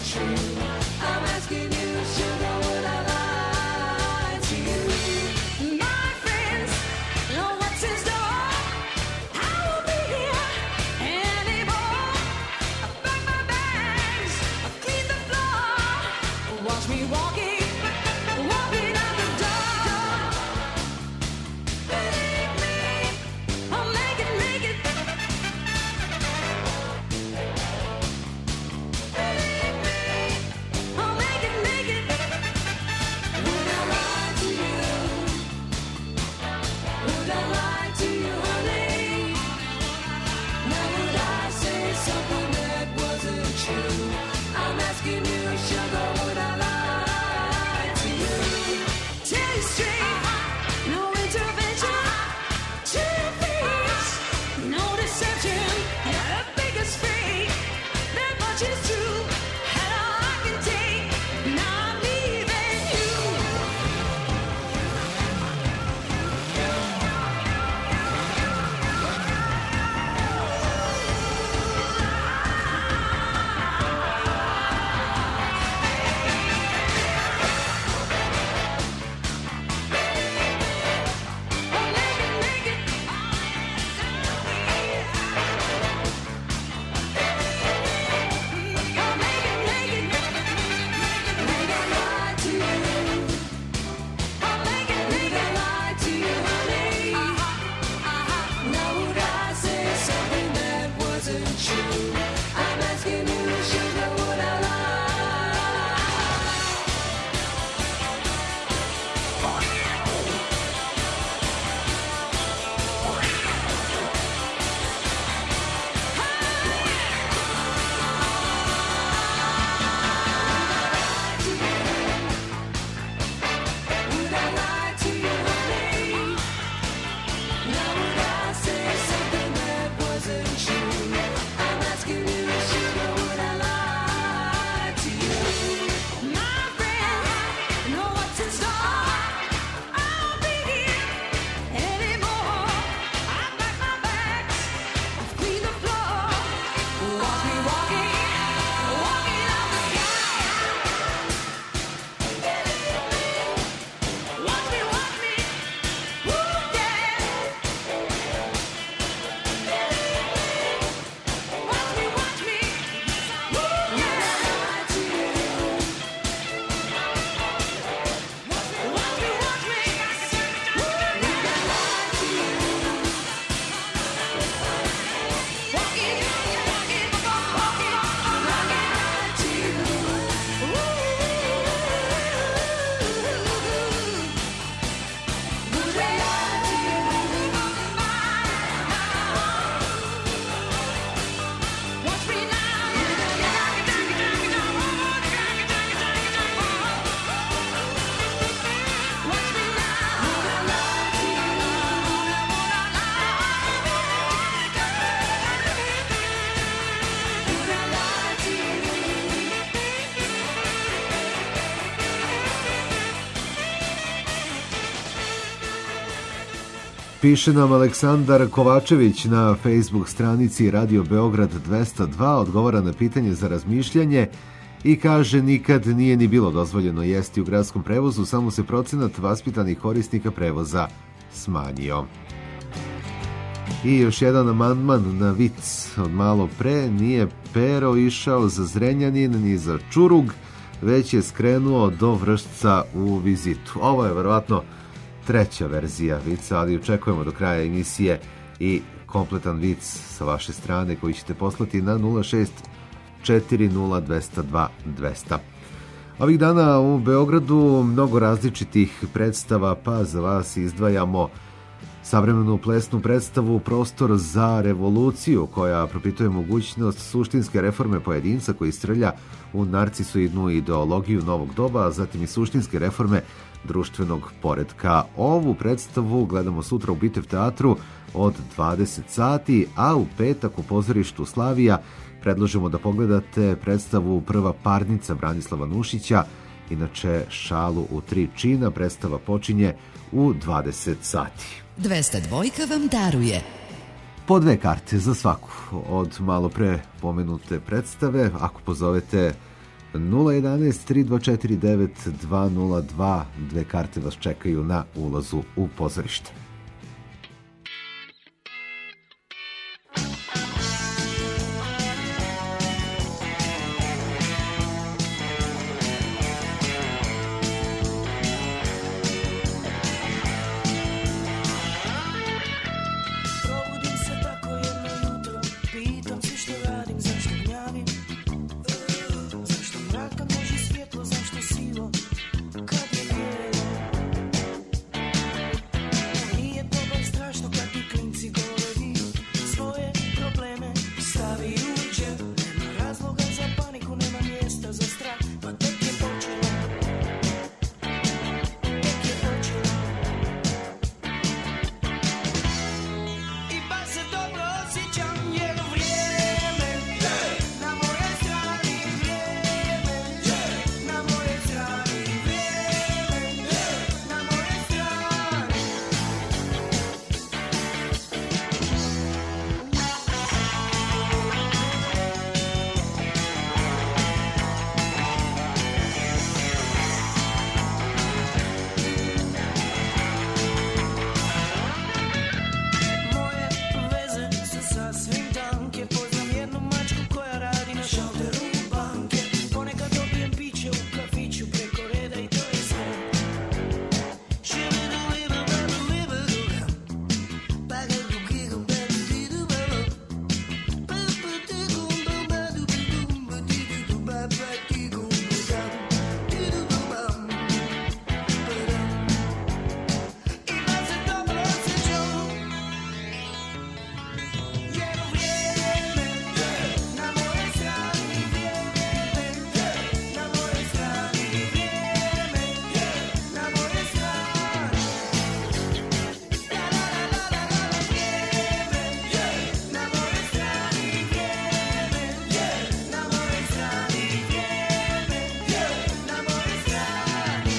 true. I'm asking you, sugar, would I lie to you? My friends know what's in store. I won't be here anymore. I pack my bags, I clean the floor. Watch me walking out the door. Believe me, I'll make it. Believe me, I'll make it. Would I lie to you? Would I lie to you, honey? Now would I say something that wasn't true? I'm asking you, sugar, would I lie to you? Tell you straight, no intervention. To your face, no deception. The biggest fate, that much is true. And all I can take, now I'm leaving you. Piše nam Aleksandar Kovačević na Facebook stranici Radio Beograd 202, odgovara na pitanje za razmišljanje i kaže nikad nije ni bilo dozvoljeno jesti u gradskom prevozu, samo se procenat vaspitanih korisnika prevoza smanjio. I još jedan amandman na vic od malo pre, nije Pero išao za Zrenjanin ni za Čurug, već je skrenuo do Vršca u vizitu. Ovo je verovatno treća verzija vica, ali očekujemo do kraja emisije i kompletan vic sa vaše strane koji ćete poslati na 06 40 202. Ovih dana u Beogradu mnogo različitih predstava, pa za vas izdvajamo savremenu plesnu predstavu Prostor za revoluciju, koja propituje mogućnost suštinske reforme pojedinca koji strelja u narcisoidnu ideologiju novog doba, a zatim i suštinske reforme društvenog poretka. Ovu predstavu gledamo sutra u Bitev teatru od 20 sati, a u petak u pozorištu Slavija predlažemo da pogledate predstavu Prva parnica Branislava Nušića, inače Šalu u 3 čina. Predstava počinje u 20 sati. 202 vam daruje po 2 karte za svaku od malo pre pomenute predstave. Ako pozovete 011 324 9202. Dve karte vas čekaju na ulazu u pozorište. Probudim se tako jedno jutro, pitam se što radim, zašto gnjavim, zašto mraka može svjetlo, zašto sivo, kad je bijelo. Nije to baš strašno kad ti klinci govore vi svoje probleme stavi u džep. Nema razloga za paniku, nema mjesta za strah, pa tek je počelo, tek je počelo. I baš se dobro osjećam jer vrijeme na mojoj strani, vrijeme na mojoj strani, vrijeme na mojoj strani. Moje veze su sasvim tanke, poznam jednu mačku koja radi na šalteru banke. Ponekad dobijem piće u kafiću preko reda i to je sve. I baš se dobro osjećam jer vrijeme na mojoj strani, vrijeme na mojoj strani, vrijeme na mojoj strani. La la la la la la, vrijeme na mojoj strani, vrijeme na mojoj strani, vrijeme na mojoj strani.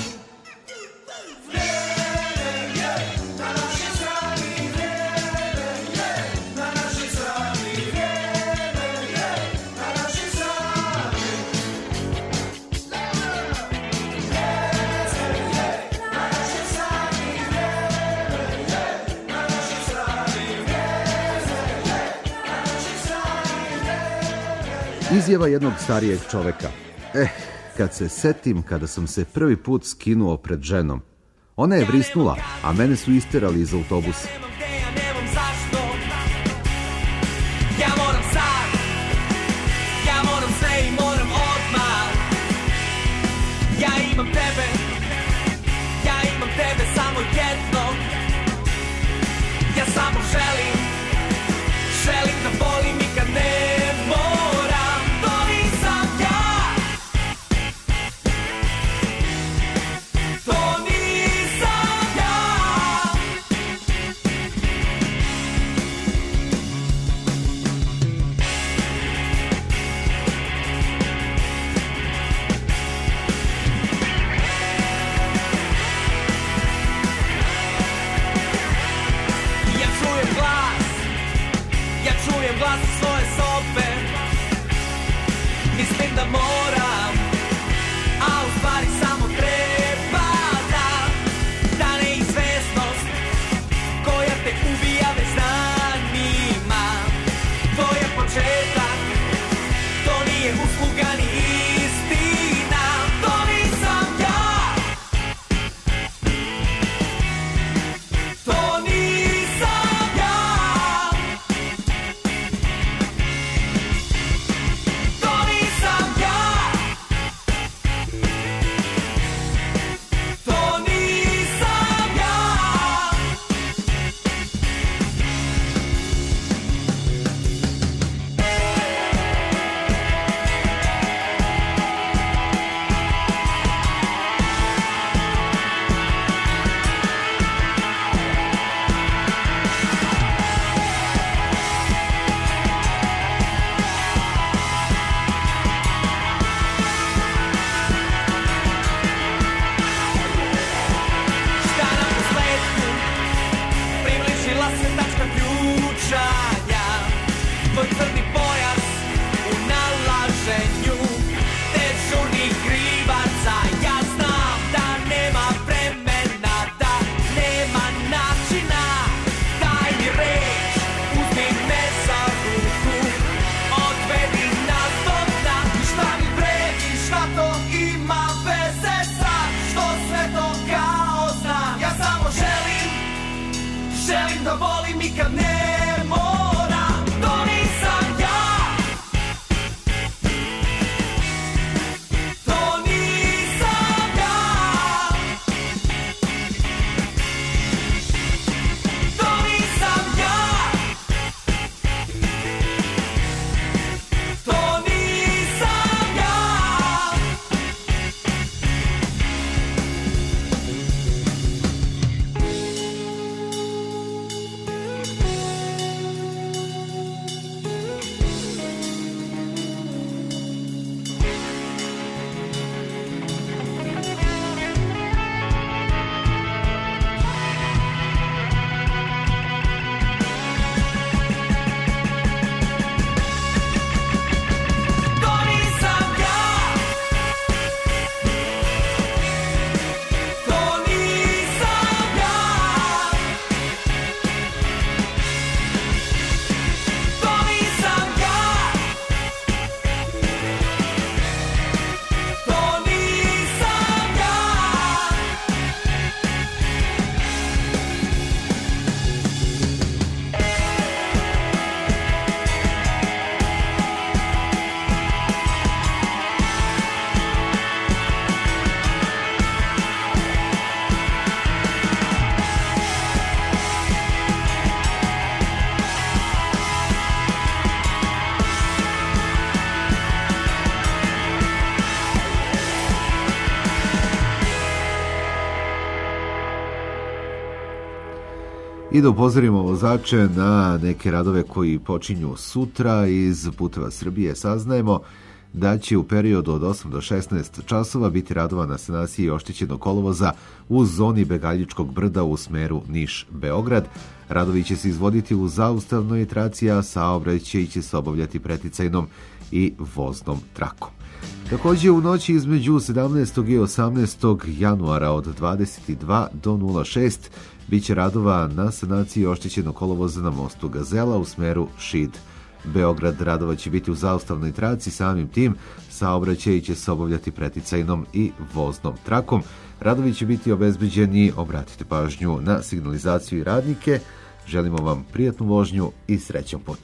Vrijeme na našoj strani, vrijeme na našoj strani, vrijeme na našoj strani. La la la, vrijeme na našoj strani, vrijeme na našoj strani, vrijeme na našoj strani. Izjava jednog starijeg čoveka. Kad se setim kada sam se prvi put skinuo pred ženom. Ona je vrisnula, a mene su isterali iz autobusa. Nemam zašto. Ja moram sad, ja moram sve i moram odmah. Ja imam tebe, ja imam tebe samo jedno. Ja samo želim, želim da volim i kad ne moram. To nisam ja, to nisam ja. Ja čujem glas iz svoje sobe. Mislim da moram, a u stvari samo treba da neizvesnost koja te ubija već danima. To je početak, to nije usluga ni istina. To nisam ja, to nisam ja. To nisam ja, to nisam ja. nikad ne mora. To nisam ja. To nisam ja. To nisam ja. To nisam ja. To nisam ja. To nisam ja. To nisam ja. To nisam ja. I da upozorimo vozače na neke radove koji počinju sutra. Iz Puteva Srbije saznajemo da će u periodu od 8 do 16 časova biti radova na sanaciji oštećenog kolovoza u zoni Begaljičkog brda u smeru Niš-Beograd. Radovi će se izvoditi u zaustavnoj traci, a saobraćaj će se obavljati preticajnom i voznom trakom. Također u noći između 17. i 18. januara od 22 do 06 biće radova na sanaciji oštećenog kolovoza na mostu Gazela u smeru Šid-Beograd. Radova će biti u zaustavnoj traci, samim tim saobraćaj će se obavljati preticajnom i voznom trakom. Radovi će biti obezbeđeni, obratite pažnju na signalizaciju i radnike. Želimo vam prijatnu vožnju i srećan put.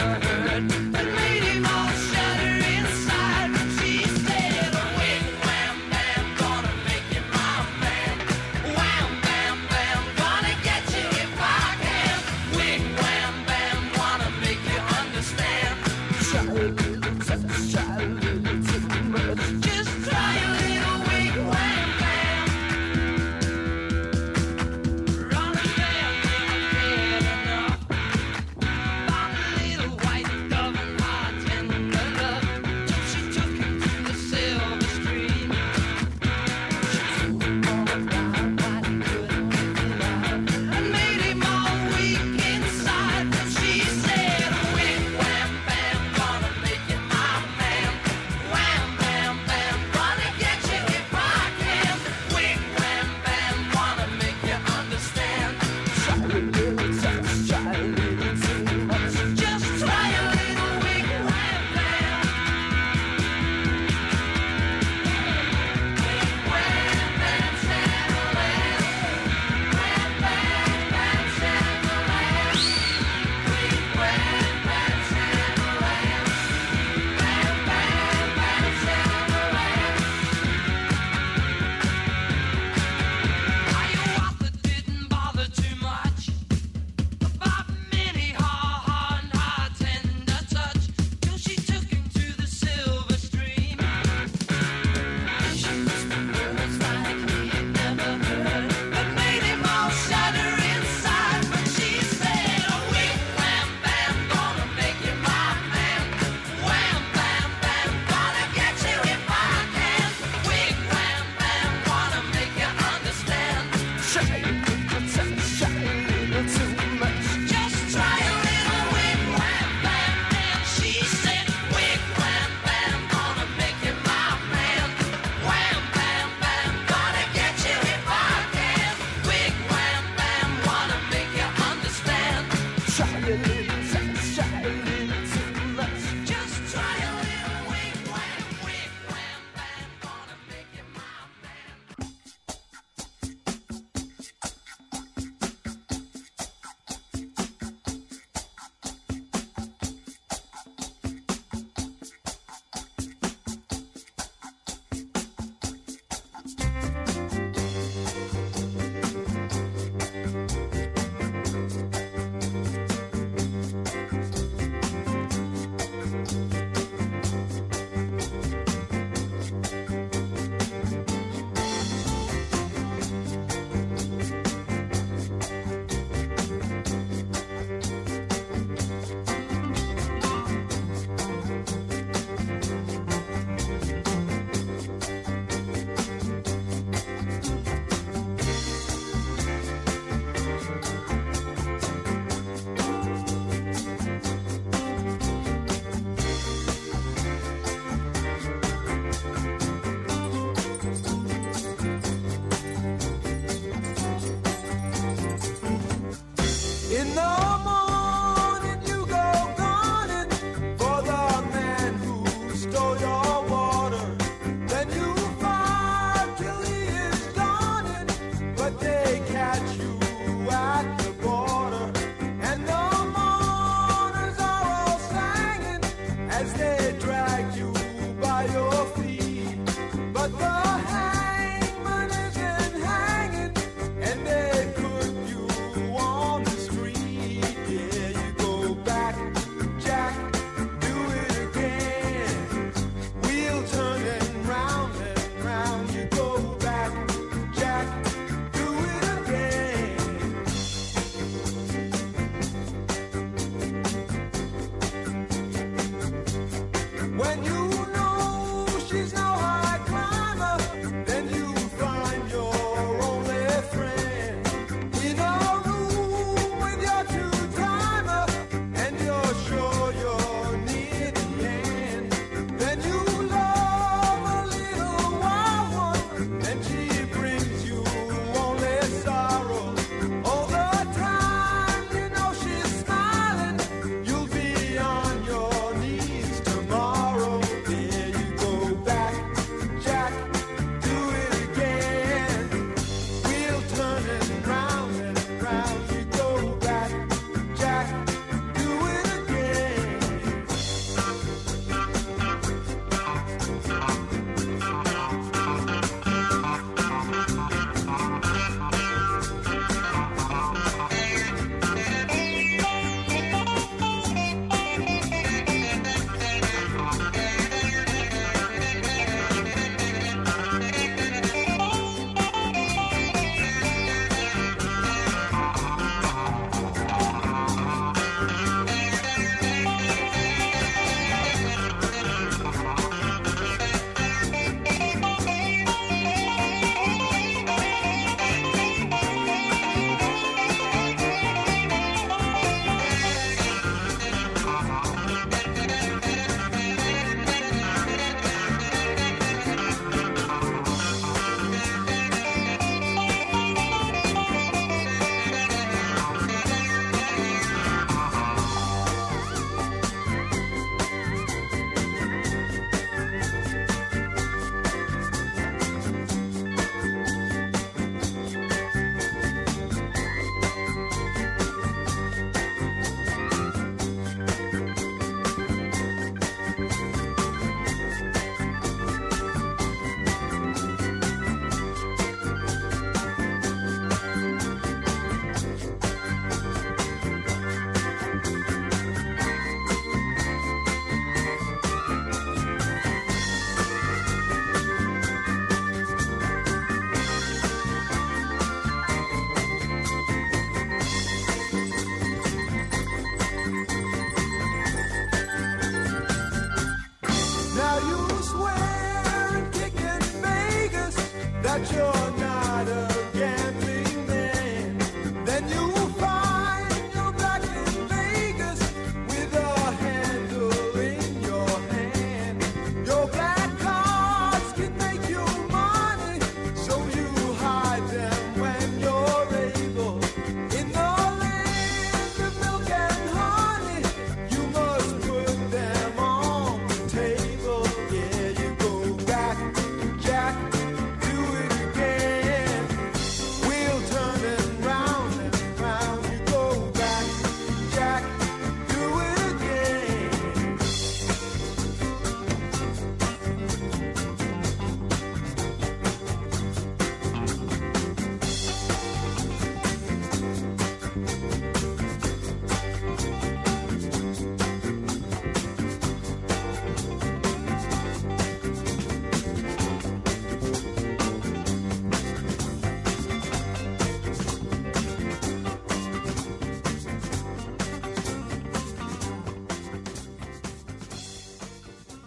That made him all shatter inside. She said, "Wait, wham,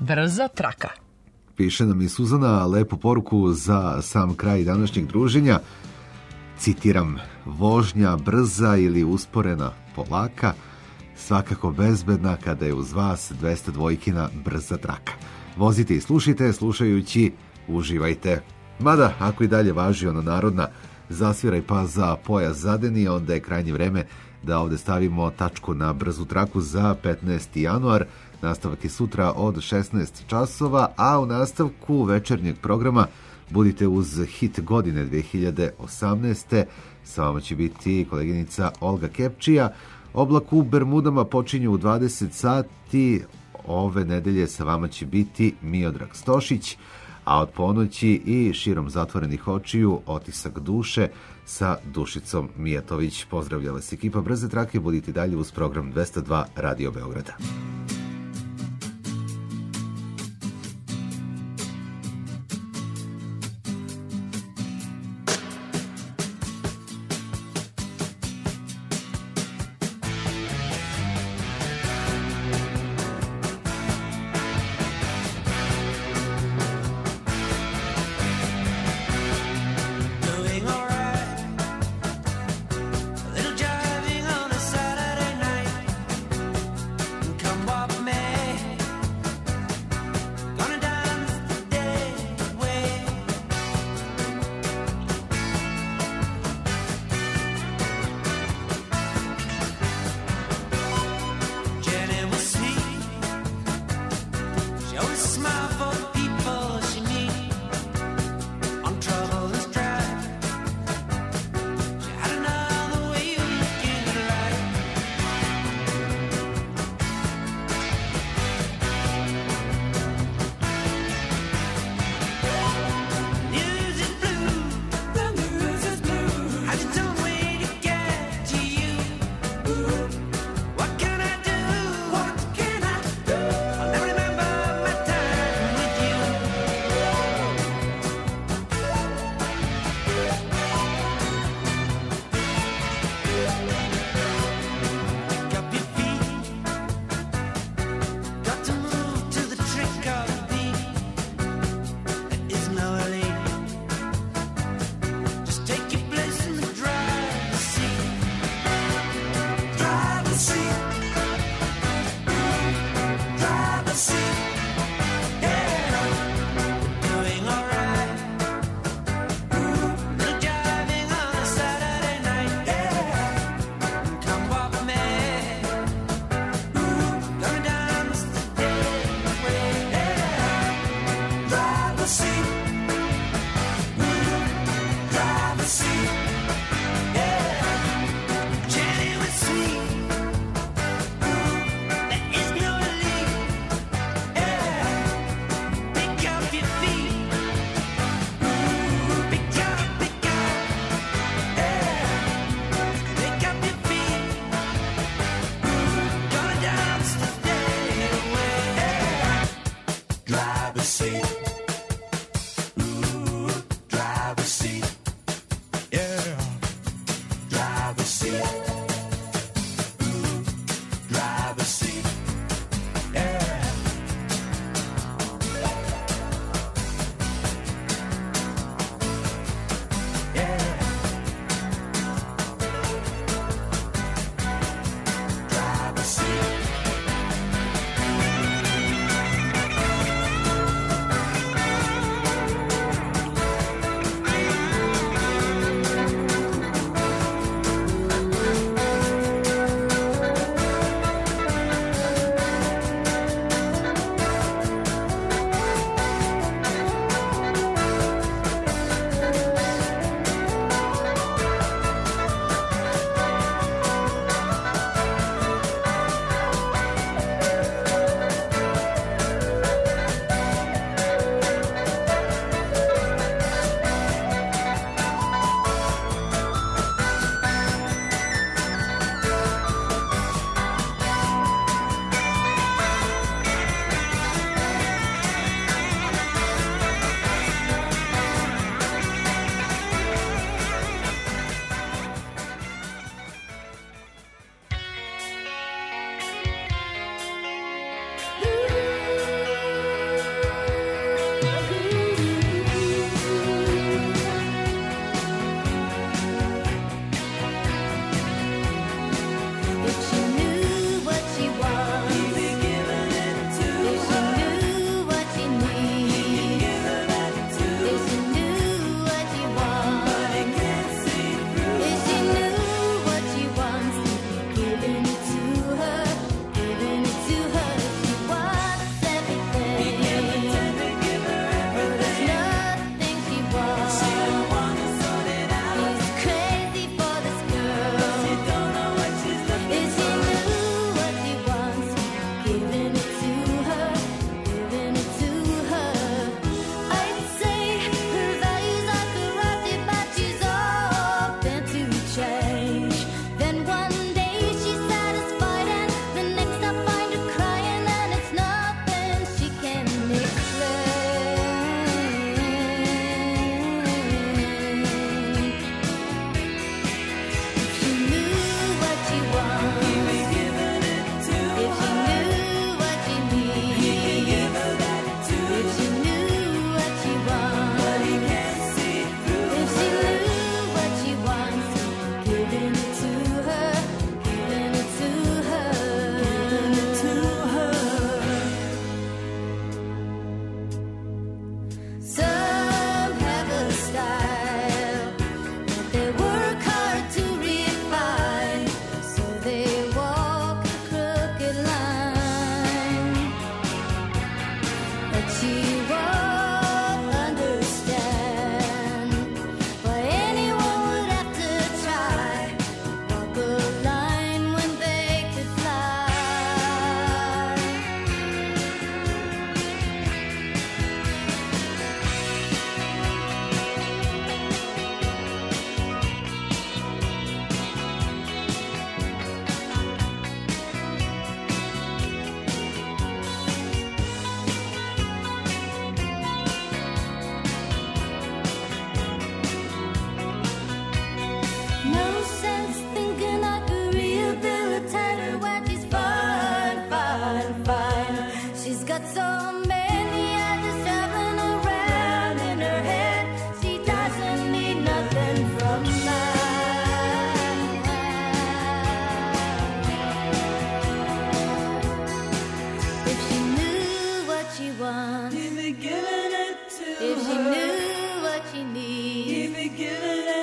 Brza traka. Piše nam i Suzana lepu poruku za sam kraj današnjeg druženja. Citiram, vožnja brza ili usporena polaka, svakako bezbedna kada je uz vas 202-kina brza traka. Vozite i slušajte, slušajući uživajte. Mada, ako i dalje važi ona narodna zasviraj pa za pojas zadeni, onda je krajnje vreme da ovde stavimo tačku na brzu traku za 15. januar. Nastavak je sutra od 16 časova, a u nastavku večernjeg programa budite uz hit godine 2018. Sa vama će biti koleginica Olga Kepčija. Oblak u Bermudama počinje u 20 sati. Ove nedelje sa vama će biti Miodrag Stošić, a od ponoći i širom zatvorenih očiju Otisak duše sa Dušicom Mijatović. Pozdravlja vas ekipa Brze trake, budite dalje uz program 202 Radio Beograda. Little driving on a Saturday night. Come walk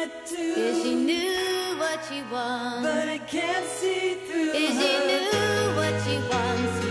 get to. Is she knew what she wants, but it can't see through is she her. knew what she wants.